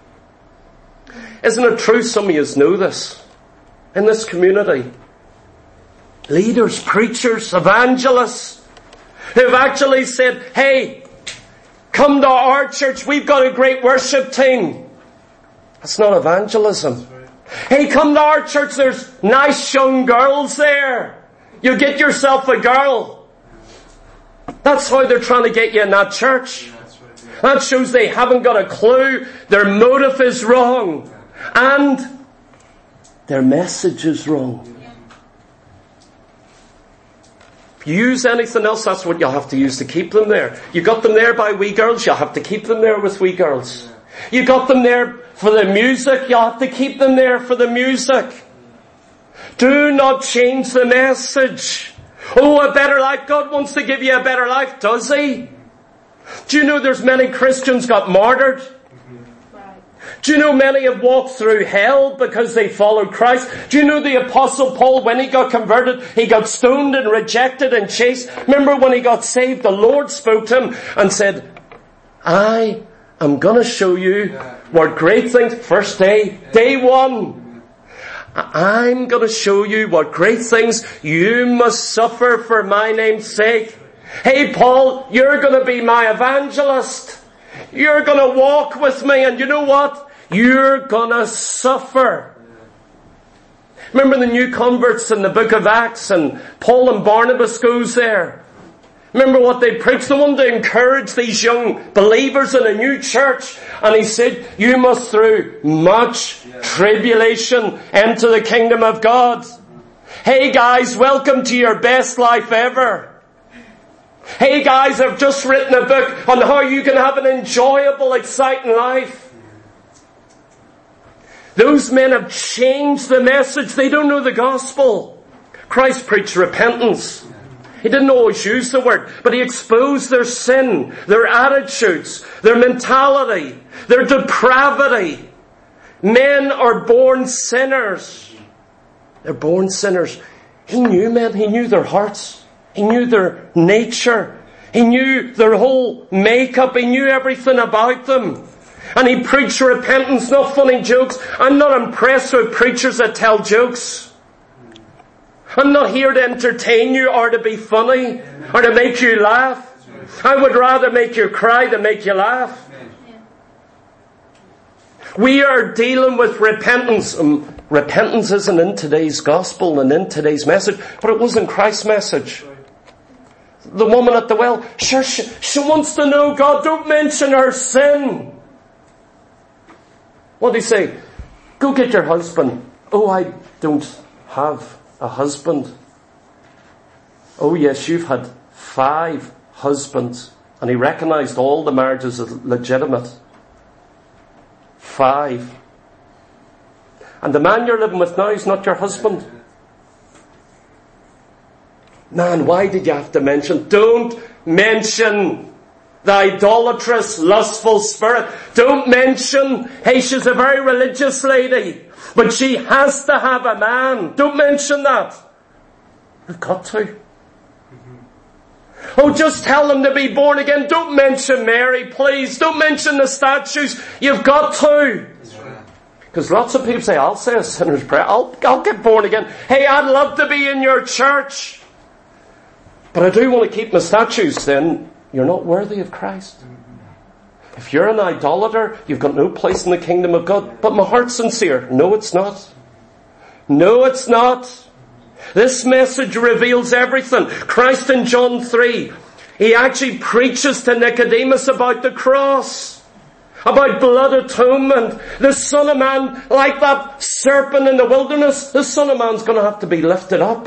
Isn't it true some of you know this? In this community, leaders, preachers, evangelists, who've actually said, hey, come to our church, we've got a great worship team. That's not evangelism. Hey, come to our church, there's nice young girls there. You get yourself a girl. That's how they're trying to get you in that church. That shows they haven't got a clue. Their motive is wrong. And their message is wrong. If you use anything else, that's what you'll have to use to keep them there. You got them there by wee girls, you'll have to keep them there with wee girls. You got them there for the music, you'll have to keep them there for the music. Do not change the message. Oh, a better life. God wants to give you a better life, does He? Do you know there's many Christians got martyred? Do you know many have walked through hell because they followed Christ? Do you know the Apostle Paul, when he got converted, he got stoned and rejected and chased? Remember when he got saved, the Lord spoke to him and said, I am going to show you what great things, first day, day one, I'm going to show you what great things you must suffer for my name's sake. Hey Paul, you're going to be my evangelist. You're going to walk with me, and you know what? You're gonna suffer. Remember the new converts in the book of Acts, and Paul and Barnabas goes there. Remember what they preached? They wanted to encourage these young believers in a new church. And he said, you must through much tribulation enter the kingdom of God. Hey guys, welcome to your best life ever. Hey guys, I've just written a book on how you can have an enjoyable, exciting life. Those men have changed the message. They don't know the gospel. Christ preached repentance. He didn't always use the word, but he exposed their sin, their attitudes, their mentality, their depravity. Men are born sinners. They're born sinners. He knew men. He knew their hearts. He knew their nature. He knew their whole makeup. He knew everything about them. And he preached repentance, not funny jokes. I'm not impressed with preachers that tell jokes. I'm not here to entertain you or to be funny or to make you laugh. I would rather make you cry than make you laugh. We are dealing with repentance. Um, repentance isn't in today's gospel and in today's message, but it was in Christ's message. The woman at the well, sure, she, she wants to know God. Don't mention her sin. What did he say? Go get your husband. Oh, I don't have a husband. Oh yes, you've had five husbands. And he recognized all the marriages as legitimate. Five. And the man you're living with now is not your husband. Man, why did you have to mention? Don't mention the idolatrous, lustful spirit. Don't mention, hey, she's a very religious lady, but she has to have a man. Don't mention that. You've got to. Mm-hmm. Oh, just tell them to be born again. Don't mention Mary, please. Don't mention the statues. You've got to. Because lots of people say, I'll say a sinner's prayer. I'll, I'll get born again. Hey, I'd love to be in your church, but I do want to keep my statues. Then you're not worthy of Christ. If you're an idolater, you've got no place in the kingdom of God. But my heart's sincere. No, it's not. No, it's not. This message reveals everything. Christ in John three, he actually preaches to Nicodemus about the cross, about blood atonement. The Son of Man, like that serpent in the wilderness, the Son of Man's going to have to be lifted up.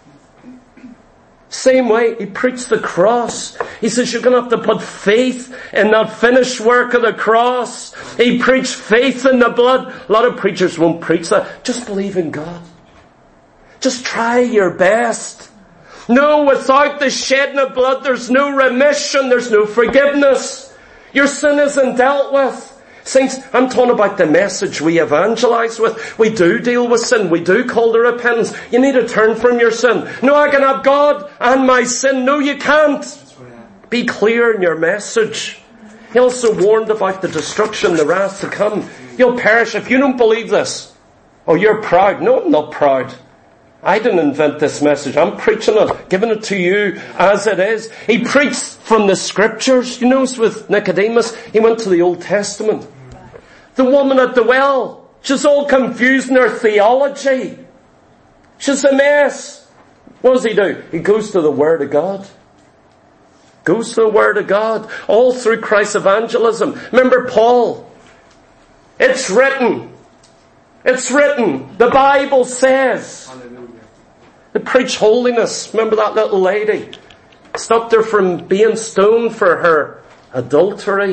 Same way, he preached the cross. He says you're going to have to put faith in that finished work of the cross. He preached faith in the blood. A lot of preachers won't preach that. Just believe in God. Just try your best. No, without the shedding of blood, there's no remission, there's no forgiveness. Your sin isn't dealt with. Saints, I'm talking about the message we evangelize with. We do deal with sin. We do call to repentance. You need to turn from your sin. No, I can have God and my sin. No, you can't. Be clear in your message. He also warned about the destruction, the wrath to come. You'll perish if you don't believe this. Oh, you're proud. No, I'm not proud. I didn't invent this message. I'm preaching it, giving it to you as it is. He preached from the scriptures. You notice with Nicodemus, he went to the Old Testament. The woman at the well, she's all confused in her theology. She's a mess. What does he do? He goes to the Word of God. Goes to the Word of God. All through Christ's evangelism. Remember Paul. It's written. It's written. The Bible says. They preach holiness. Remember that little lady? Stopped her from being stoned for her adultery.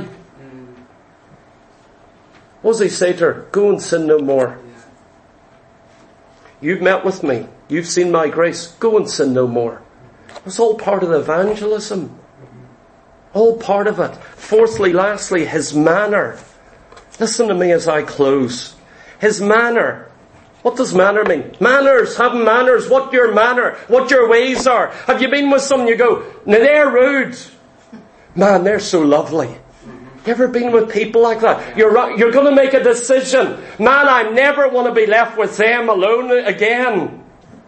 What does he say to her? Go and sin no more. You've met with me. You've seen my grace. Go and sin no more. It's all part of the evangelism. All part of it. Fourthly, lastly, his manner. Listen to me as I close. His manner. What does manner mean? Manners, having manners. What your manner, what your ways are. Have you been with someone you go, now they're rude. Man, they're so lovely. You ever been with people like that? You're, you're going to make a decision. Man, I never want to be left with them alone again.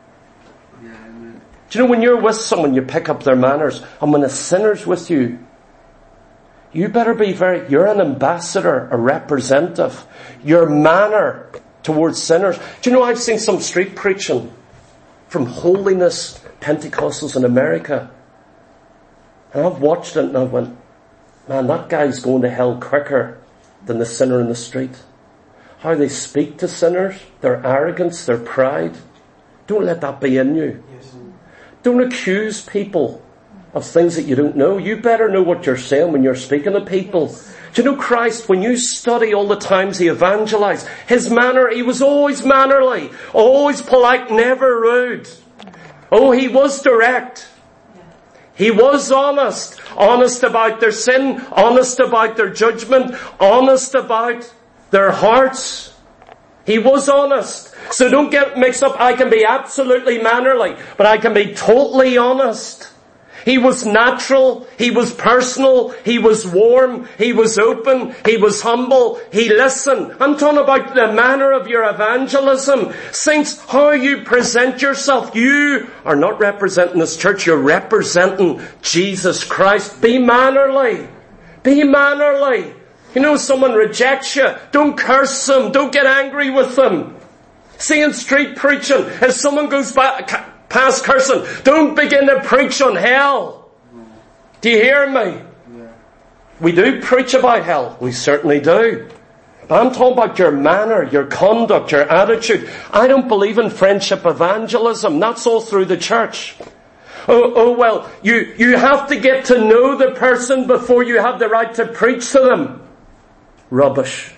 Do you know when you're with someone, you pick up their manners. And when a sinner's with you, you better be very, you're an ambassador, a representative. Your manner towards sinners. Do you know I've seen some street preaching from holiness Pentecostals in America. And I've watched it and I went, man, that guy's going to hell quicker than the sinner in the street. How they speak to sinners, their arrogance, their pride. Don't let that be in you. Yes. Don't accuse people of things that you don't know. You better know what you're saying when you're speaking to people. Do you know Christ, when you study all the times he evangelized, his manner, he was always mannerly, always polite, never rude. Oh, he was direct. He was honest. Honest about their sin, honest about their judgment, honest about their hearts. He was honest. So don't get mixed up. I can be absolutely mannerly, but I can be totally honest. He was natural, he was personal, he was warm, he was open, he was humble, he listened. I'm talking about the manner of your evangelism. Saints, how you present yourself. You are not representing this church, you're representing Jesus Christ. Be mannerly. Be mannerly. You know, someone rejects you, don't curse them, don't get angry with them. See, in street preaching, if someone goes back past cursing, don't begin to preach on hell. Do you hear me? Yeah. We do preach about hell. We certainly do. But I'm talking about your manner, your conduct, your attitude. I don't believe in friendship evangelism. That's all through the church. Oh, oh well, you, you have to get to know the person before you have the right to preach to them. Rubbish.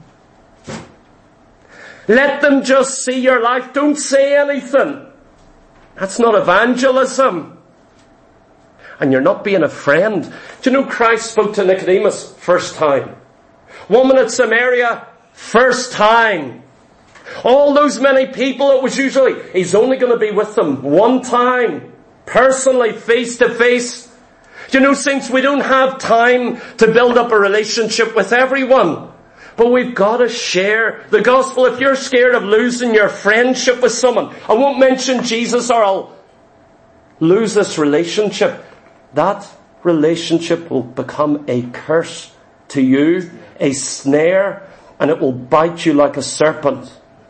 Let them just see your life. Don't say anything. That's not evangelism. And you're not being a friend. Do you know Christ spoke to Nicodemus first time? Woman at Samaria, first time. All those many people, it was usually, he's only going to be with them one time. Personally, face to face. Do you know, saints, we don't have time to build up a relationship with everyone. But we've got to share the gospel. If you're scared of losing your friendship with someone, I won't mention Jesus or I'll lose this relationship. That relationship will become a curse to you, a snare, and it will bite you like a serpent.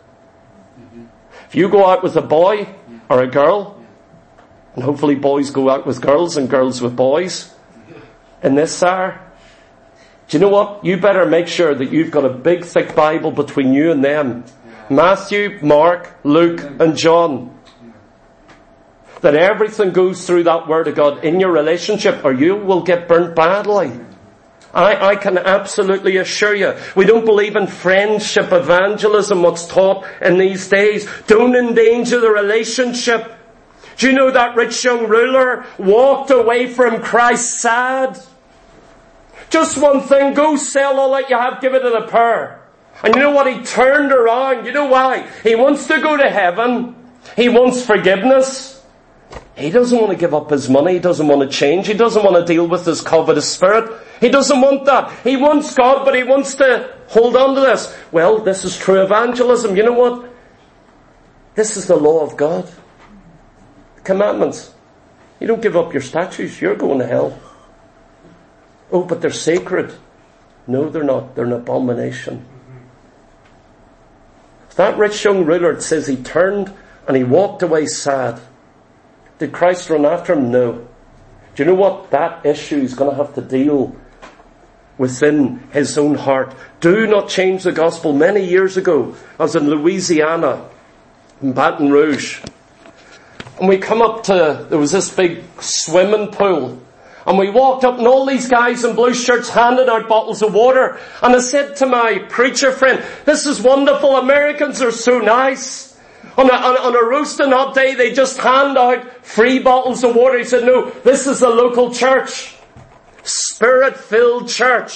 If you go out with a boy or a girl, and hopefully boys go out with girls and girls with boys in this hour, do you know what? You better make sure that you've got a big thick Bible between you and them. Matthew, Mark, Luke and John. That everything goes through that Word of God in your relationship or you will get burnt badly. I, I can absolutely assure you, we don't believe in friendship evangelism, what's taught in these days. Don't endanger the relationship. Do you know that rich young ruler walked away from Christ sad? Just one thing, go sell all that you have, give it to the poor. And you know what? He turned around. You know why? He wants to go to heaven. He wants forgiveness. He doesn't want to give up his money. He doesn't want to change. He doesn't want to deal with his covetous spirit. He doesn't want that. He wants God, but he wants to hold on to this. Well, this is true evangelism. You know what? This is the law of God. The commandments. You don't give up your statues. You're going to hell. Oh, but they're sacred. No, they're not. They're an abomination. That rich young ruler, it says he turned and he walked away sad. Did Christ run after him? No. Do you know what? That issue is going to have to deal within his own heart. Do not change the gospel. Many years ago, I was in Louisiana, in Baton Rouge. And we come up to, there was this big swimming pool. And we walked up and all these guys in blue shirts handed out bottles of water. And I said to my preacher friend, this is wonderful. Americans are so nice. On a, on, on a roasting hot day, they just hand out free bottles of water. He said, no, this is a local church. Spirit-filled church.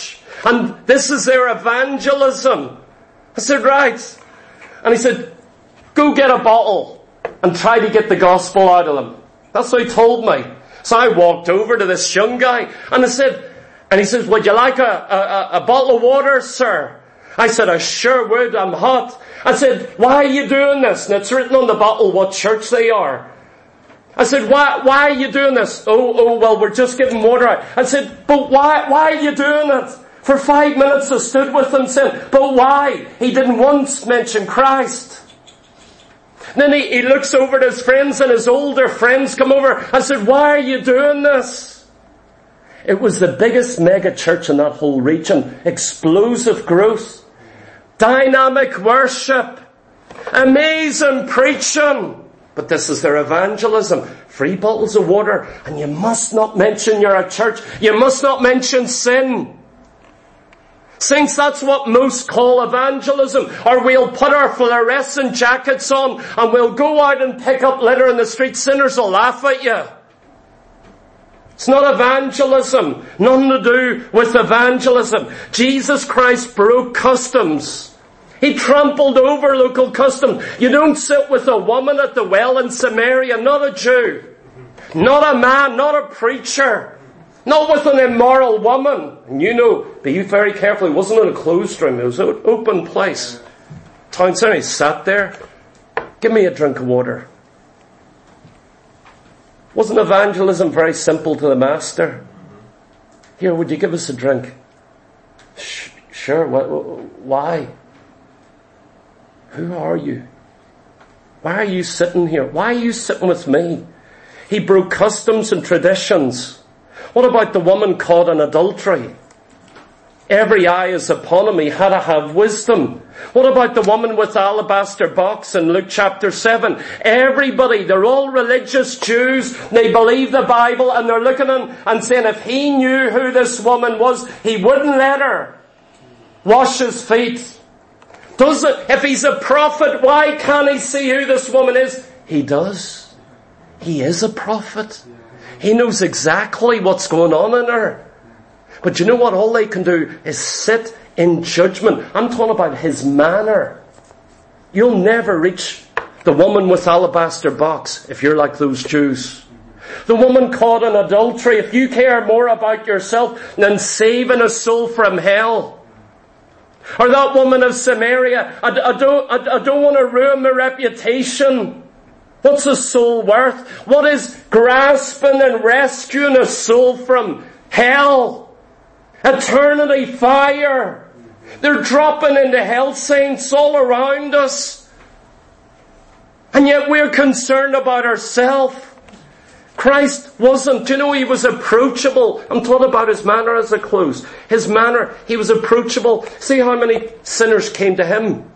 And this is their evangelism. I said, right. And he said, go get a bottle and try to get the gospel out of them. That's what he told me. So I walked over to this young guy and I said, and he says, would you like a, a, a bottle of water, sir? I said, I sure would. I'm hot. I said, why are you doing this? And it's written on the bottle what church they are. I said, why, why are you doing this? Oh, oh, well, we're just giving water out. I said, but why, why are you doing it? For five minutes I stood with him saying, but why? He didn't once mention Christ. Then he, he looks over at his friends and his older friends come over. I said, why are you doing this? It was the biggest mega church in that whole region. Explosive growth. Dynamic worship. Amazing preaching. But this is their evangelism. Free bottles of water. And you must not mention you're a church. You must not mention sin. Saints, that's what most call evangelism. Or we'll put our fluorescent jackets on and we'll go out and pick up litter in the street. Sinners will laugh at you. It's not evangelism. Nothing to do with evangelism. Jesus Christ broke customs. He trampled over local custom. You don't sit with a woman at the well in Samaria, not a Jew. Not a man, not a preacher. Not with an immoral woman. And you know, be very careful, it wasn't in a closed room, it was an open place. Town centre, he sat there. Give me a drink of water. Wasn't evangelism very simple to the master? Here, would you give us a drink? Sh- sure, wh- why? Who are you? Why are you sitting here? Why are you sitting with me? He broke customs and traditions. What about the woman caught in adultery? Every eye is upon him. He had to have wisdom. What about the woman with the alabaster box in Luke chapter seven? Everybody, they're all religious Jews. They believe the Bible and they're looking at him and saying if he knew who this woman was, he wouldn't let her wash his feet. Does it? If he's a prophet, why can't he see who this woman is? He does. He is a prophet. He knows exactly what's going on in her. But you know what? All they can do is sit in judgment. I'm talking about his manner. You'll never reach the woman with alabaster box if you're like those Jews. The woman caught in adultery, if you care more about yourself than saving a soul from hell. Or that woman of Samaria, I, I don't, I, I don't want to ruin my reputation. What's a soul worth? What is grasping and rescuing a soul from hell? Eternity fire. They're dropping into hell, saints, all around us. And yet we're concerned about ourselves. Christ wasn't. Do you know he was approachable? I'm talking about his manner as a close. His manner, he was approachable. See how many sinners came to him.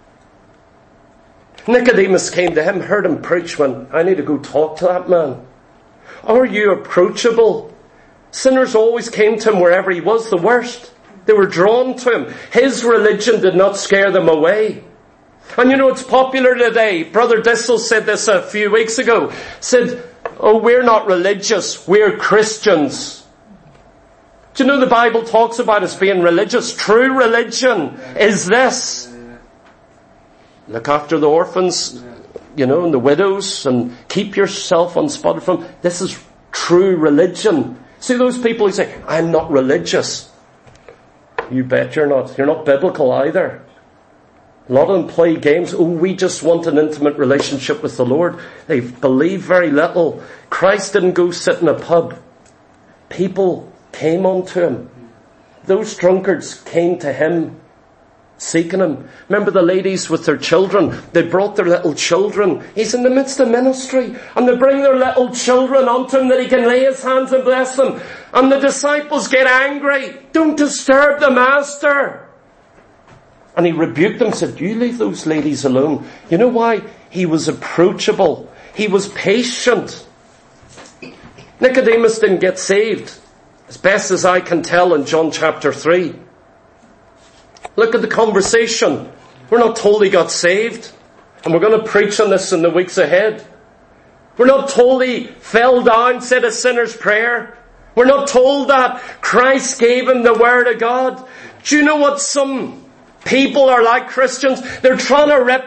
Nicodemus came to him, heard him preach, went, I need to go talk to that man. Are you approachable? Sinners always came to him wherever he was, the worst. They were drawn to him. His religion did not scare them away. And you know, it's popular today. Brother Dissel said this a few weeks ago. Said, oh, we're not religious, we're Christians. Do you know the Bible talks about us being religious? True religion is this. Look after the orphans, you know, and the widows, and keep yourself unspotted from. This is true religion. See those people who say, I'm not religious. You bet you're not. You're not biblical either. A lot of them play games. Oh, we just want an intimate relationship with the Lord. They believe very little. Christ didn't go sit in a pub. People came unto him. Those drunkards came to him, seeking him. Remember the ladies with their children? They brought their little children. He's in the midst of ministry. And they bring their little children unto him that he can lay his hands and bless them. And the disciples get angry. Don't disturb the master. And he rebuked them, said, you leave those ladies alone. You know why? He was approachable. He was patient. Nicodemus didn't get saved, as best as I can tell in John chapter three. Look at the conversation. We're not told he got saved. And we're going to preach on this in the weeks ahead. We're not told he fell down, said a sinner's prayer. We're not told that. Christ gave him the Word of God. Do you know what some people are like, Christians? They're trying to rip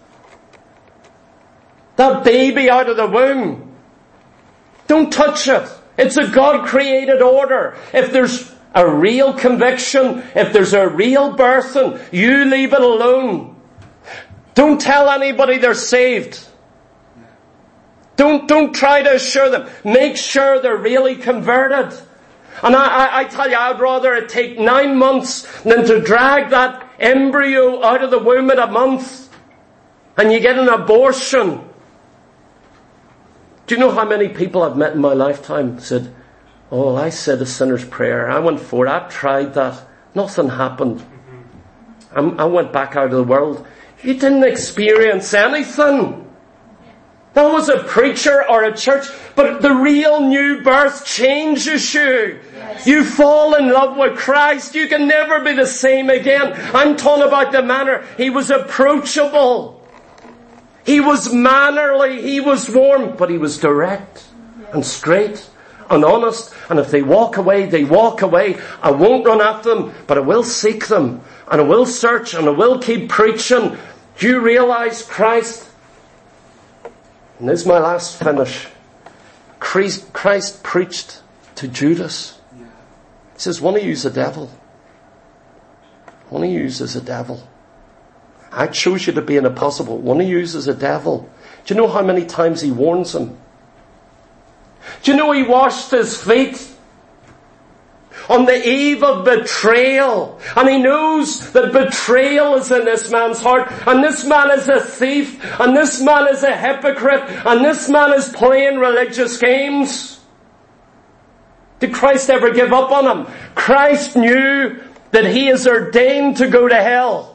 that baby out of the womb. Don't touch it. It's a God-created order. If there's a real conviction, if there's a real birthing, you leave it alone. Don't tell anybody they're saved. Don't, don't try to assure them. Make sure they're really converted. And I, I, I tell you, I'd rather it take nine months than to drag that embryo out of the womb at a month and you get an abortion. Do you know how many people I've met in my lifetime said, oh, I said a sinner's prayer. I went for it. I tried that. Nothing happened. I'm, I went back out of the world. You didn't experience anything. That was a preacher or a church, but the real new birth changes you. Yes. You fall in love with Christ. You can never be the same again. I'm talking about the manner. He was approachable. He was mannerly. He was warm, but he was direct and straight and honest. And if they walk away, they walk away. I won't run after them, but I will seek them and I will search and I will keep preaching. Do you realize Christ? And this is my last finish. Christ, Christ preached to Judas. He says, one of you is a devil. One of you is a devil. I chose you to be an apostle, but one of you is a devil. Do you know how many times he warns him? Do you know he washed his feet on the eve of betrayal? And he knows that betrayal is in this man's heart. And this man is a thief. And this man is a hypocrite. And this man is playing religious games. Did Christ ever give up on him? Christ knew that he is ordained to go to hell.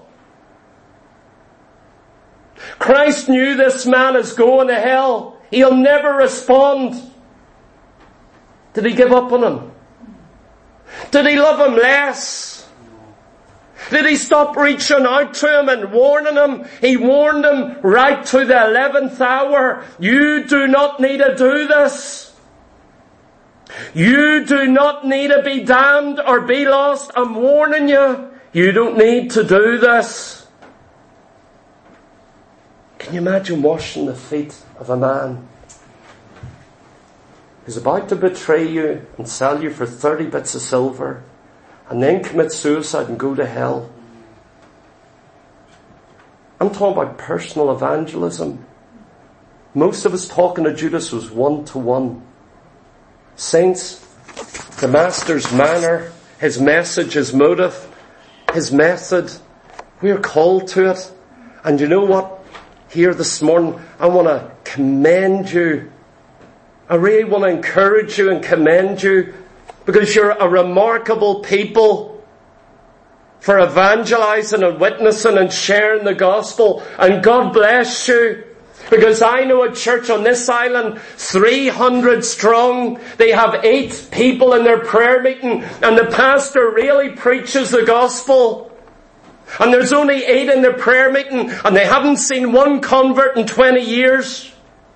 Christ knew this man is going to hell. He'll never respond. Did he give up on him? Did he love him less? Did he stop reaching out to him and warning him? He warned him right to the eleventh hour. You do not need to do this. You do not need to be damned or be lost. I'm warning you. You don't need to do this. Can you imagine washing the feet of a man who's about to betray you and sell you for thirty bits of silver and then commit suicide and go to hell? I'm talking about personal evangelism. Most of us talking to Judas was one to one. Saints, the Master's manner, his message, his motive, his method, we are called to it. And you know what? Here this morning, I want to commend you. I really want to encourage you and commend you because you're a remarkable people for evangelizing and witnessing and sharing the gospel. And God bless you. Because I know a church on this island, three hundred strong. They have eight people in their prayer meeting and the pastor really preaches the gospel. And there's only eight in their prayer meeting and they haven't seen one convert in twenty years.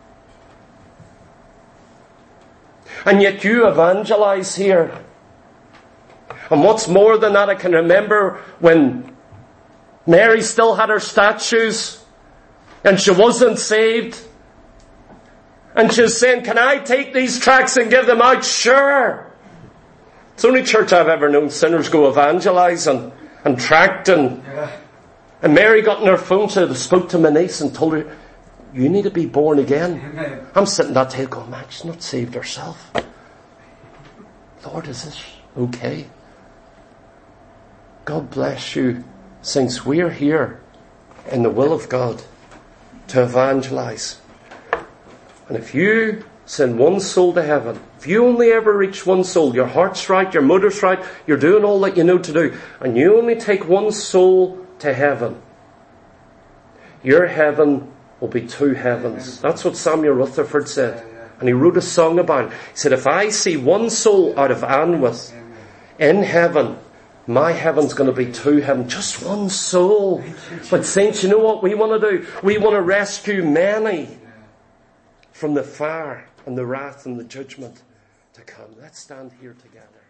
And yet you evangelize here. And what's more than that, I can remember when Mary still had her statues and she wasn't saved. And she was saying, can I take these tracts and give them out? Sure. It's the only church I've ever known sinners go evangelizing and tracting. And Mary got on her phone, so spoke to my niece and told her, you need to be born again. Amen. I'm sitting at that table going, man, she's not saved herself. Lord, is this okay? God bless you. Since we're here in the will of God to evangelize. And if you send one soul to heaven, if you only ever reach one soul, your heart's right, your motive's right, you're doing all that you know to do, and you only take one soul to heaven, your heaven will be two heavens. That's what Samuel Rutherford said. And he wrote a song about it. He said, if I see one soul out of Anwith in heaven, my heaven's going to be two heavens. Just one soul. But saints, you know what we want to do? We want to rescue many from the fire and the wrath and the judgment to come. Let's stand here together.